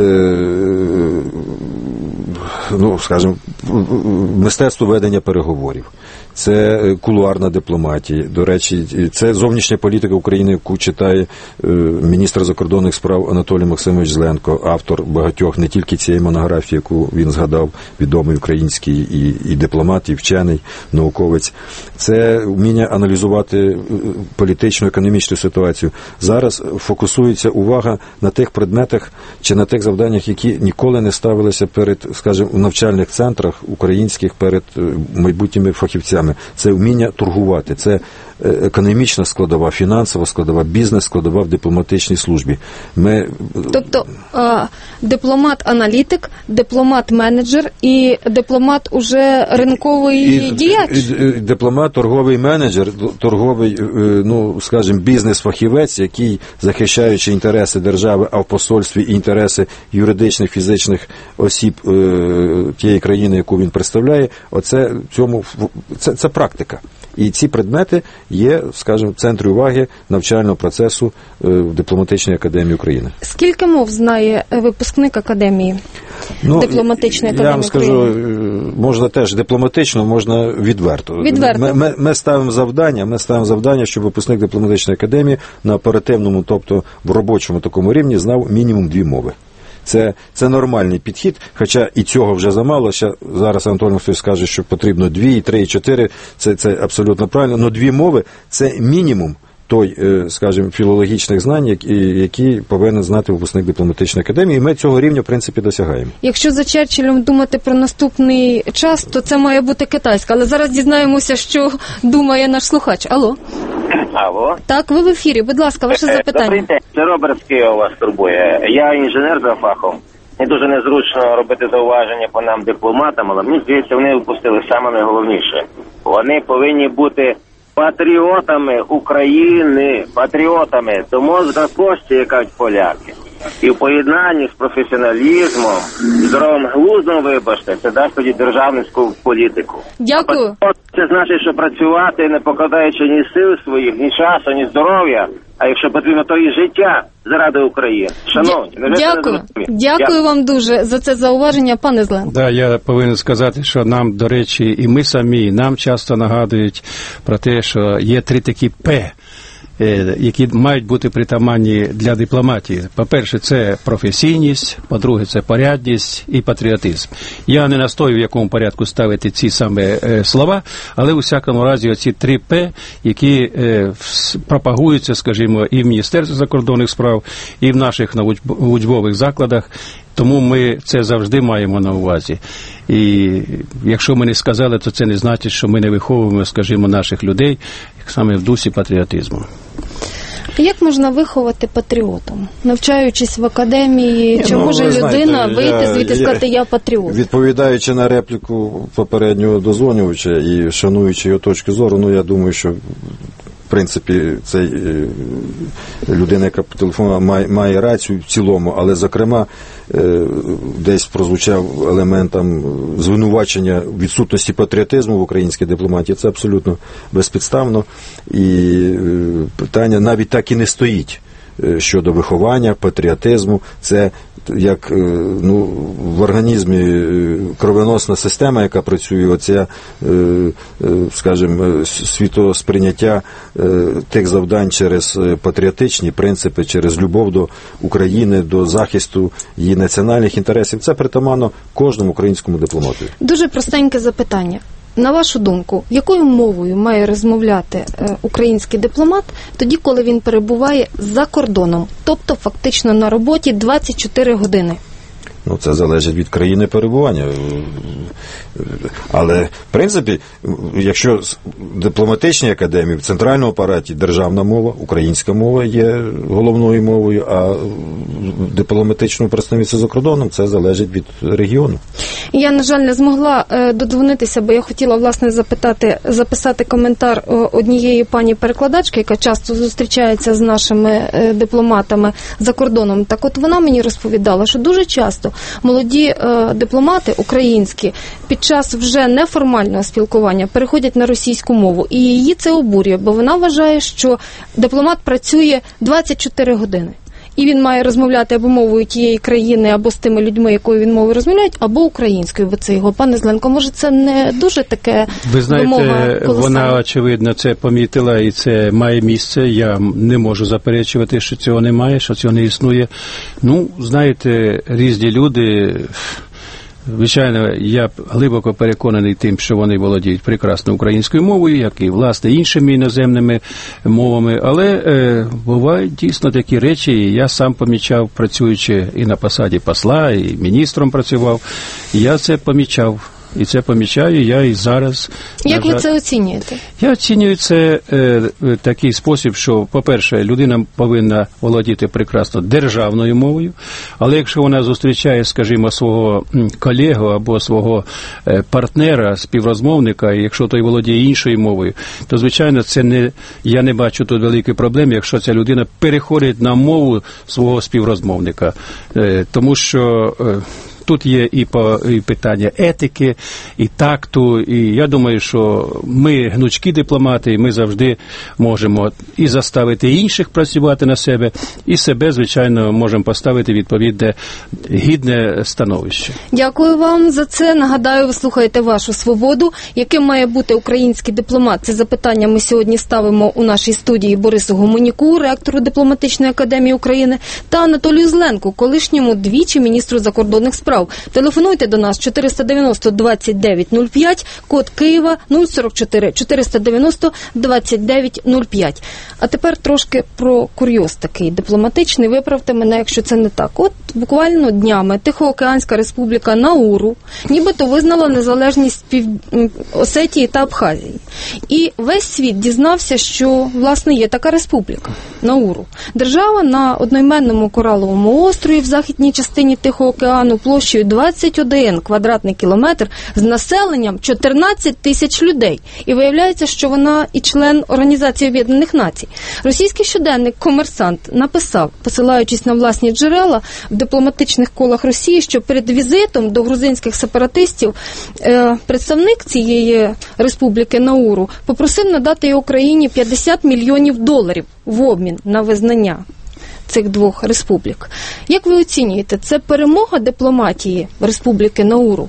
скажімо, мистецтво ведення переговорів. Це кулуарна дипломатія. До речі, це зовнішня політика України, яку читає міністр закордонних справ Анатолій Максимович Зеленко, автор багатьох, не тільки цієї монографії, яку він згадав, відомий український і дипломат, і вчений, науковець. Це вміння аналізувати політичну, економічну ситуацію. Зараз фокусується увага на тих предметах чи на тих завданнях, які ніколи не ставилися перед, скажімо, у навчальних центрах українських, перед майбутніми фахівцями. Це вміння торгувати, це економічна складова, фінансова складова, бізнес-складова в дипломатичній службі. Тобто дипломат-аналітик, дипломат-менеджер і дипломат уже ринковий діяч? Дипломат, торговий менеджер, торговий, скажімо, бізнес-фахівець, який, захищаючи інтереси держави, а в посольстві інтереси юридичних, фізичних осіб тієї країни, яку він представляє, це практика. І ці предмети є, скажімо, в центрі уваги навчального процесу в Дипломатичній академії України. Скільки мов знає випускник академії? Дипломатичної академії Я вам скажу, можна теж дипломатично, можна відверто. Ми ставимо завдання, щоб випускник дипломатичної академії на оперативному, тобто в робочому такому рівні знав мінімум 2 мови. Це нормальний підхід, хоча і цього вже замало. Зараз Анатолій хтось скаже, що потрібно 2, 3, 4, це абсолютно правильно, але 2 мови – це мінімум той, скажімо, філологічних знань, які повинен знати випускник дипломатичної академії, і ми цього рівня, в принципі, досягаємо. Якщо за Черчиллем думати про наступний час, то це має бути китайська, але зараз дізнаємося, що думає наш слухач. Алло. Алло. Так, ви в ефірі, будь ласка, ваше запитання. Добрий день, це Роберт з Києва вас турбує. Я інженер за фахом. Не дуже незручно робити зауваження по нам дипломатам, але мені здається, вони випустили саме найголовніше. Вони повинні бути патріотами України, патріотами до мозга кості, як кажуть поляки. І в поєднанні з професіоналізмом, здоровим глуздом, вибачте, це дасть тоді державницьку політику. Дякую. Це значить, що працювати, не покладаючи ні сил своїх, ні часу, ні здоров'я, а якщо потрібно, то і життя заради України. Шановні, Дякую вам дуже за це зауваження, пане Зеленко. Да, я повинен сказати, що нам, до речі, і ми самі, нам часто нагадують про те, що є 3 такі П, які мають бути притаманні для дипломатії. По-перше, це професійність, по-друге, це порядність і патріотизм. Я не настою, в якому порядку ставити ці саме слова, але у всякому разі оці 3 П, які пропагуються, скажімо, і в Міністерстві закордонних справ, і в наших учбових закладах. Тому ми це завжди маємо на увазі. І якщо ми не сказали, то це не значить, що ми не виховуємо, скажімо, наших людей саме в дусі патріотизму. Як можна виховати патріотом? Навчаючись в академії, чи може людина вийти звідти і сказати, я патріот? Відповідаючи на репліку попереднього дозвонювача і шануючи його точку зору, я думаю, що в принципі, це людина, яка по телефону має рацію в цілому, але, зокрема, десь прозвучав елементом звинувачення відсутності патріотизму в українській дипломатії. Це абсолютно безпідставно. І питання навіть так і не стоїть щодо виховання, патріотизму. Це як в організмі кровоносна система, яка працює, оця, скажімо, світосприйняття тих завдань через патріотичні принципи, через любов до України, до захисту її національних інтересів. Це притаманно кожному українському дипломату. Дуже простеньке запитання. На вашу думку, якою мовою має розмовляти український дипломат тоді, коли він перебуває за кордоном, тобто фактично на роботі 24 години? Ну, це залежить від країни перебування. Але, в принципі, якщо в дипломатичній академії, в центральному апараті державна мова, українська мова є головною мовою, а в дипломатичному представництві за кордоном це залежить від регіону. Я, на жаль, не змогла додзвонитися, бо я хотіла, власне, записати коментар однієї пані-перекладачки, яка часто зустрічається з нашими дипломатами за кордоном. Так от вона мені розповідала, що дуже часто молоді дипломати українські під час вже неформального спілкування переходять на російську мову. І її це обурює, бо вона вважає, що дипломат працює 24 години. І він має розмовляти або мовою тієї країни, або з тими людьми, якою він мовою розмовляють, або українською. Бо це його. Пане Зеленко, може це не дуже таке ви знаєте, вона, очевидно, це помітила, і це має місце. Я не можу заперечувати, що цього немає, що цього не існує. Ну, знаєте, різні люди... Звичайно, я глибоко переконаний тим, що вони володіють прекрасно українською мовою, як і, власне, іншими іноземними мовами, але бувають дійсно такі речі, і я сам помічав, працюючи і на посаді посла, і міністром працював, і я це помічав. І це помічаю я і зараз. Як ви це оцінюєте? Я оцінюю це такий спосіб, що, по-перше, людина повинна володіти прекрасно державною мовою, але якщо вона зустрічає, скажімо, свого колегу або свого партнера, співрозмовника, і якщо той володіє іншою мовою, то, звичайно, я не бачу тут великої проблеми, якщо ця людина переходить на мову свого співрозмовника. Тому що тут є і питання етики, і такту, і я думаю, що ми гнучкі дипломати, і ми завжди можемо і заставити інших працювати на себе, і себе, звичайно, можемо поставити відповідне гідне становище. Дякую вам за це. Нагадаю, ви слухаєте «Вашу свободу». Яким має бути український дипломат? Це запитання ми сьогодні ставимо у нашій студії Борису Гуменюку, ректору Дипломатичної академії України, та Анатолію Зленку, колишньому двічі міністру закордонних справ. Телефонуйте до нас 490-29-05, код Києва 044 490-29-05. А тепер трошки про курйоз такий дипломатичний. Виправте мене, якщо це не так. От буквально днями Тихоокеанська республіка Науру нібито визнала незалежність Осетії та Абхазії. І весь світ дізнався, що, власне, є така республіка Науру. Держава на одноіменному кораловому острові в західній частині Тихого океану площею 21 квадратний кілометр з населенням 14 тисяч людей. І виявляється, що вона і член Організації Об'єднаних Націй. Російський щоденник «Комерсант» написав, посилаючись на власні джерела в дипломатичних колах Росії, що перед візитом до грузинських сепаратистів представник цієї республіки Науру попросив надати Україні $50 мільйонів в обмін на визнання цих двох республік. Як ви оцінюєте, це перемога дипломатії Республіки Науру?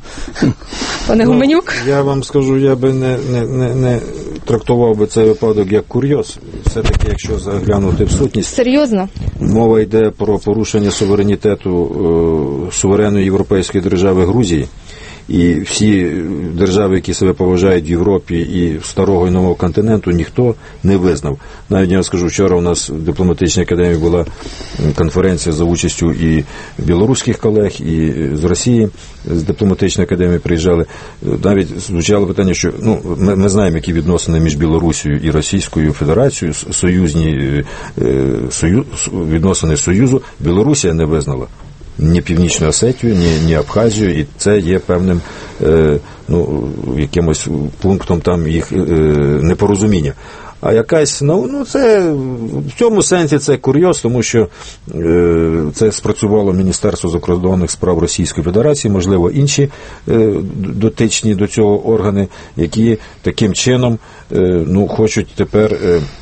Пане Гуменюк? Я вам скажу, я би не трактував би цей випадок як курйоз. Все-таки, якщо заглянути в сутність... Серйозно? Мова йде про порушення суверенітету суверенної європейської держави Грузії. І всі держави, які себе поважають в Європі і старого і нового континенту, ніхто не визнав. Навіть я скажу, вчора у нас в дипломатичній академії була конференція за участю і білоруських колег, і з Росії, з дипломатичної академії приїжджали. Навіть звучало питання, що ми знаємо, які відносини між Білорусією і Російською Федерацією, союзні відносини Союзу. Білорусія не визнала ні Північну Осетію, ні Абхазію, і це є певним якимось пунктом там їх непорозуміння. А якась, це в цьому сенсі це курйоз, тому що це спрацювало Міністерство закордонних справ Російської Федерації, можливо, інші дотичні до цього органи, які таким чином хочуть тепер...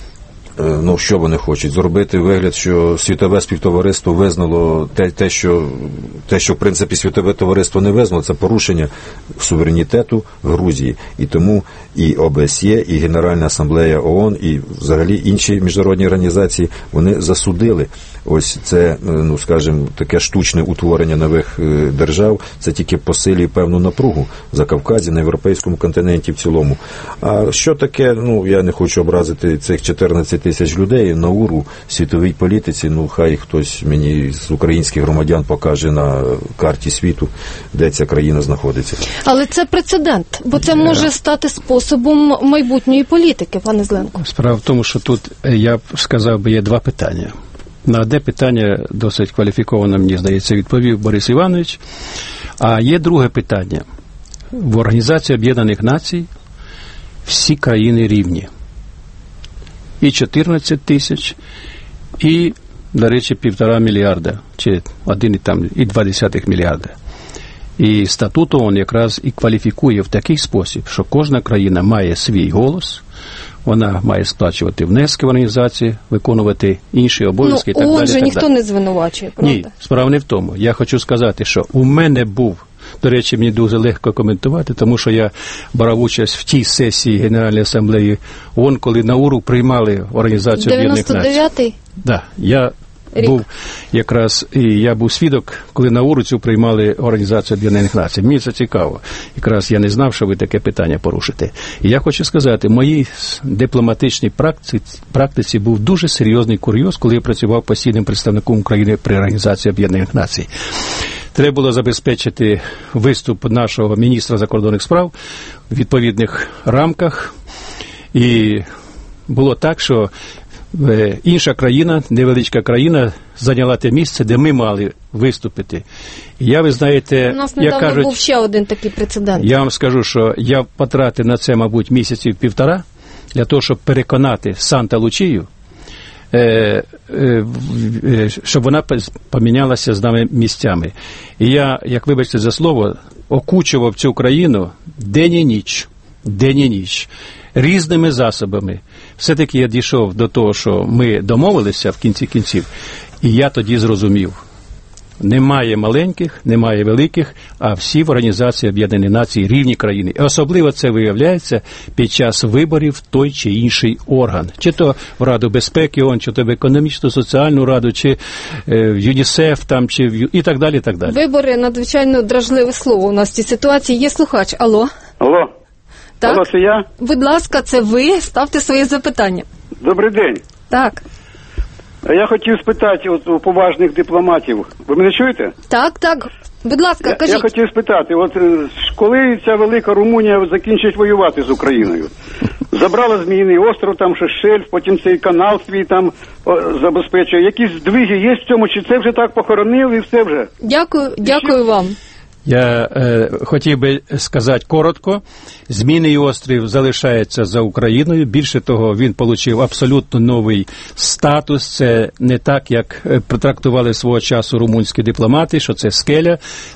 що вони хочуть? Зробити вигляд, що світове співтовариство визнало те, що в принципі світове товариство не визнало, це порушення суверенітету Грузії. І тому і ОБСЄ, і Генеральна асамблея ООН, і взагалі інші міжнародні організації, вони засудили ось це, скажімо, таке штучне утворення нових держав, це тільки посилює певну напругу в Закавказі, на європейському континенті в цілому. А що таке, я не хочу образити цих 14 тисяч людей. Науру в світовій політиці, хай хтось мені з українських громадян покаже на карті світу, де ця країна знаходиться. Але це прецедент, бо це може стати способом майбутньої політики, пане Зеленко. Справа в тому, що тут, я б сказав, є два питання. На одне питання досить кваліфіковано, мені здається, відповів Борис Іванович. А є друге питання. В Організації Об'єднаних Націй всі країни рівні. І 14 тисяч, і, до речі, 1,5 мільярда, чи 1,2 мільярда. І статут ООН якраз і кваліфікує в такий спосіб, що кожна країна має свій голос, вона має сплачувати внески в організації, виконувати інші обов'язки і так далі. ООН же ніхто не звинувачує, правда? Ні, справа не в тому. Я хочу сказати, що у мене був, до речі, мені дуже легко коментувати, тому що я брав участь в тій сесії Генеральної асамблеї ООН, коли Науру приймали Організацію Об'єднаних Націй. 99-й? Так, я був свідок, коли Науру цю приймали Організацію Об'єднаних Націй. Мені це цікаво. Якраз я не знав, що ви таке питання порушите. І я хочу сказати, в моїй дипломатичній практиці був дуже серйозний курйоз, коли я працював постійним представником України при Організації Об'єднаних Націй. Треба було забезпечити виступ нашого міністра закордонних справ в відповідних рамках. І було так, що інша країна, невеличка країна, зайняла те місце, де ми мали виступити. І я, ви знаєте, у нас недавно був ще один такий прецедент. Я вам скажу, що я потратив на це, мабуть, місяців 1,5 для того, щоб переконати Санта-Лучію, щоб вона помінялася з нами місцями. І я, як вибачте за слово, окучував цю країну день і ніч, різними засобами. Все-таки я дійшов до того, що ми домовилися в кінці кінців, і я тоді зрозумів. Немає маленьких, немає великих, а всі в Організації Об'єднаних Націй рівні країни. І особливо це виявляється під час виборів в той чи інший орган. Чи то в Раду безпеки ООН, чи то в економічно-соціальну раду, чи в ЮНІСЕФ, і так далі, і так далі. Вибори – надзвичайно дражливе слово у нас в цій ситуації. Є слухач. Алло. Алло. Так? Алло, це я? Будь ласка, це ви. Ставте своє запитання. Добрий день. Так. Я хотів спитати у поважних дипломатів. Ви мене чуєте? Так. Будь ласка, кажіть. Я хотів спитати, коли ця велика Румунія закінчить воювати з Україною? Забрала Зміїний остров, там ще шельф, потім цей канал свій там забезпечує. Якісь здвиги є в цьому, чи це вже так похоронили і все вже? Дякую вам. Я хотів би сказати коротко. Зміїний острів залишається за Україною. Більше того, він отримав абсолютно новий статус. Це не так, як трактували свого часу румунські дипломати, що це скеля,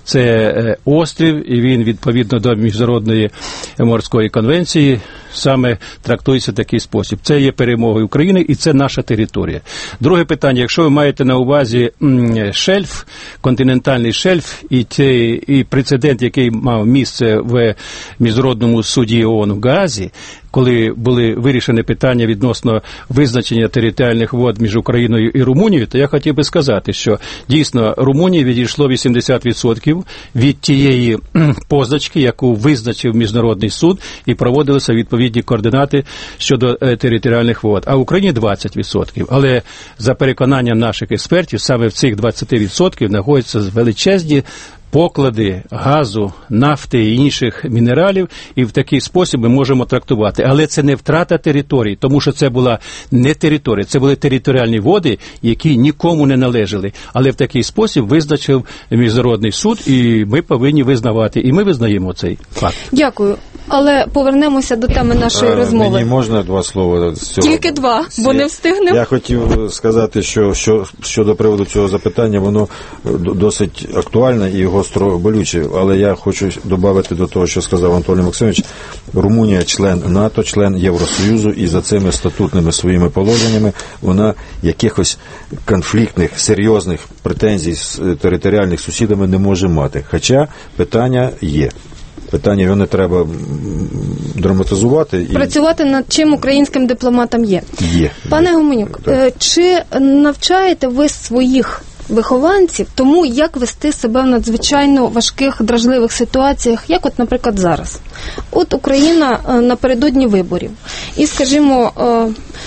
це острів, і він, відповідно до Міжнародної морської конвенції, саме трактується в такий спосіб. Це є перемогою України, і це наша територія. Друге питання, якщо ви маєте на увазі шельф, континентальний шельф, і прецедент, який мав місце в Міжнародному суді ООН в Гаазі, коли були вирішені питання відносно визначення територіальних вод між Україною і Румунією, то я хотів би сказати, що дійсно Румунії відійшло 80% від тієї позначки, яку визначив Міжнародний суд, і проводилися відповідні координати щодо територіальних вод. А в Україні 20%. Але за переконанням наших експертів, саме в цих 20% знаходяться величезні поклади газу, нафти і інших мінералів, і в такий спосіб ми можемо трактувати. Але це не втрата території, тому що це була не територія, це були територіальні води, які нікому не належали. Але в такий спосіб визначив Міжнародний суд, і ми повинні визнавати, і ми визнаємо цей факт. Дякую. Але повернемося до теми нашої розмови. Мені можна 2 слова з цього? Тільки 2, бо не встигнемо. Я хотів сказати, що щодо приводу цього запитання, воно досить актуальне і гостро болюче, але я хочу додати до того, що сказав Анатолій Максимович. Румунія член НАТО, член Євросоюзу, і за цими статутними своїми положеннями вона якихось конфліктних, серйозних претензій з територіальних сусідами не може мати. Хоча питання є. Питання його не треба драматизувати. Працювати над чим українським дипломатам є. Пане Гуменюк, чи навчаєте ви своїх вихованців тому, як вести себе в надзвичайно важких, дражливих ситуаціях, як от, наприклад, зараз? От Україна напередодні виборів. І, скажімо,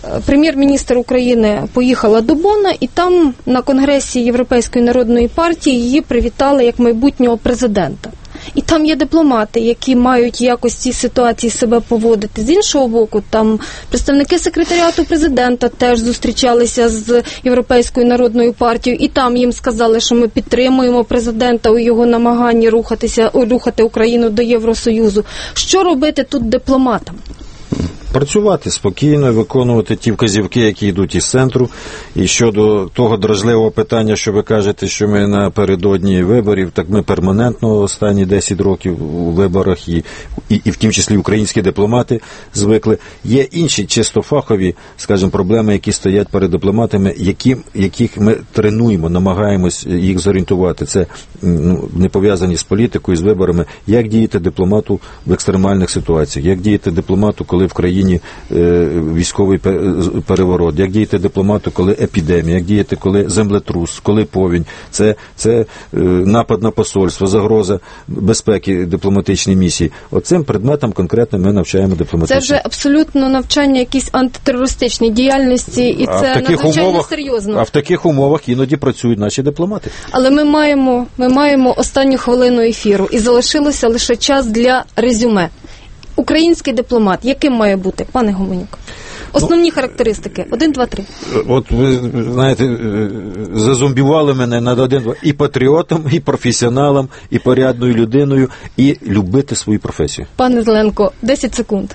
прем'єр-міністр України поїхала до Бонна, і там на Конгресі Європейської народної партії її привітали як майбутнього президента. І там є дипломати, які мають якось в цій ситуації себе поводити. З іншого боку, там представники секретаріату президента теж зустрічалися з Європейською народною партією, і там їм сказали, що ми підтримуємо президента у його намаганні рухати Україну до Євросоюзу. Що робити тут дипломатам? Працювати спокійно, виконувати ті вказівки, які йдуть із центру. І щодо того дражливого питання, що ви кажете, що ми напередодні виборів, так ми перманентно останні 10 років у виборах, і в тім числі українські дипломати звикли. Є інші чисто фахові, скажімо, проблеми, які стоять перед дипломатами, яких ми тренуємо, намагаємось їх зорієнтувати. Це не пов'язані з політикою, з виборами. Як діяти дипломату в екстремальних ситуаціях? Як діяти дипломату, коли в країні військовий переворот, як діяти дипломату, коли епідемія, як діяти, коли землетрус, коли повінь. Це напад на посольство, загроза безпеки дипломатичній місії. Оцим предметом конкретно ми навчаємо дипломатичні. Це вже абсолютно навчання якісь антитерористичній діяльності, і це надзвичайно серйозно. А в таких умовах іноді працюють наші дипломати. Але ми маємо останню хвилину ефіру, і залишилося лише час для резюме. Український дипломат, яким має бути, пане Гуменюк? Основні характеристики. 1, 2, 3. От ви, знаєте, зазомбівали мене на 1, 2. І патріотом, і професіоналом, і порядною людиною, і любити свою професію. Пане Зеленко, 10 секунд.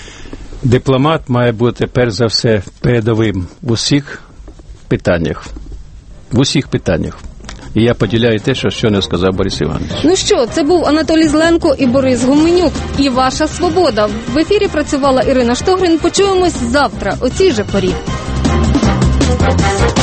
Дипломат має бути, перш за все, передовим в усіх питаннях. В усіх питаннях. І я поділяю те, що щойно сказав Борис Іванович. Ну що, це був Анатолій Зеленко і Борис Гуменюк. І ваша свобода. В ефірі працювала Ірина Штогрин. Почуємось завтра о цій же порі.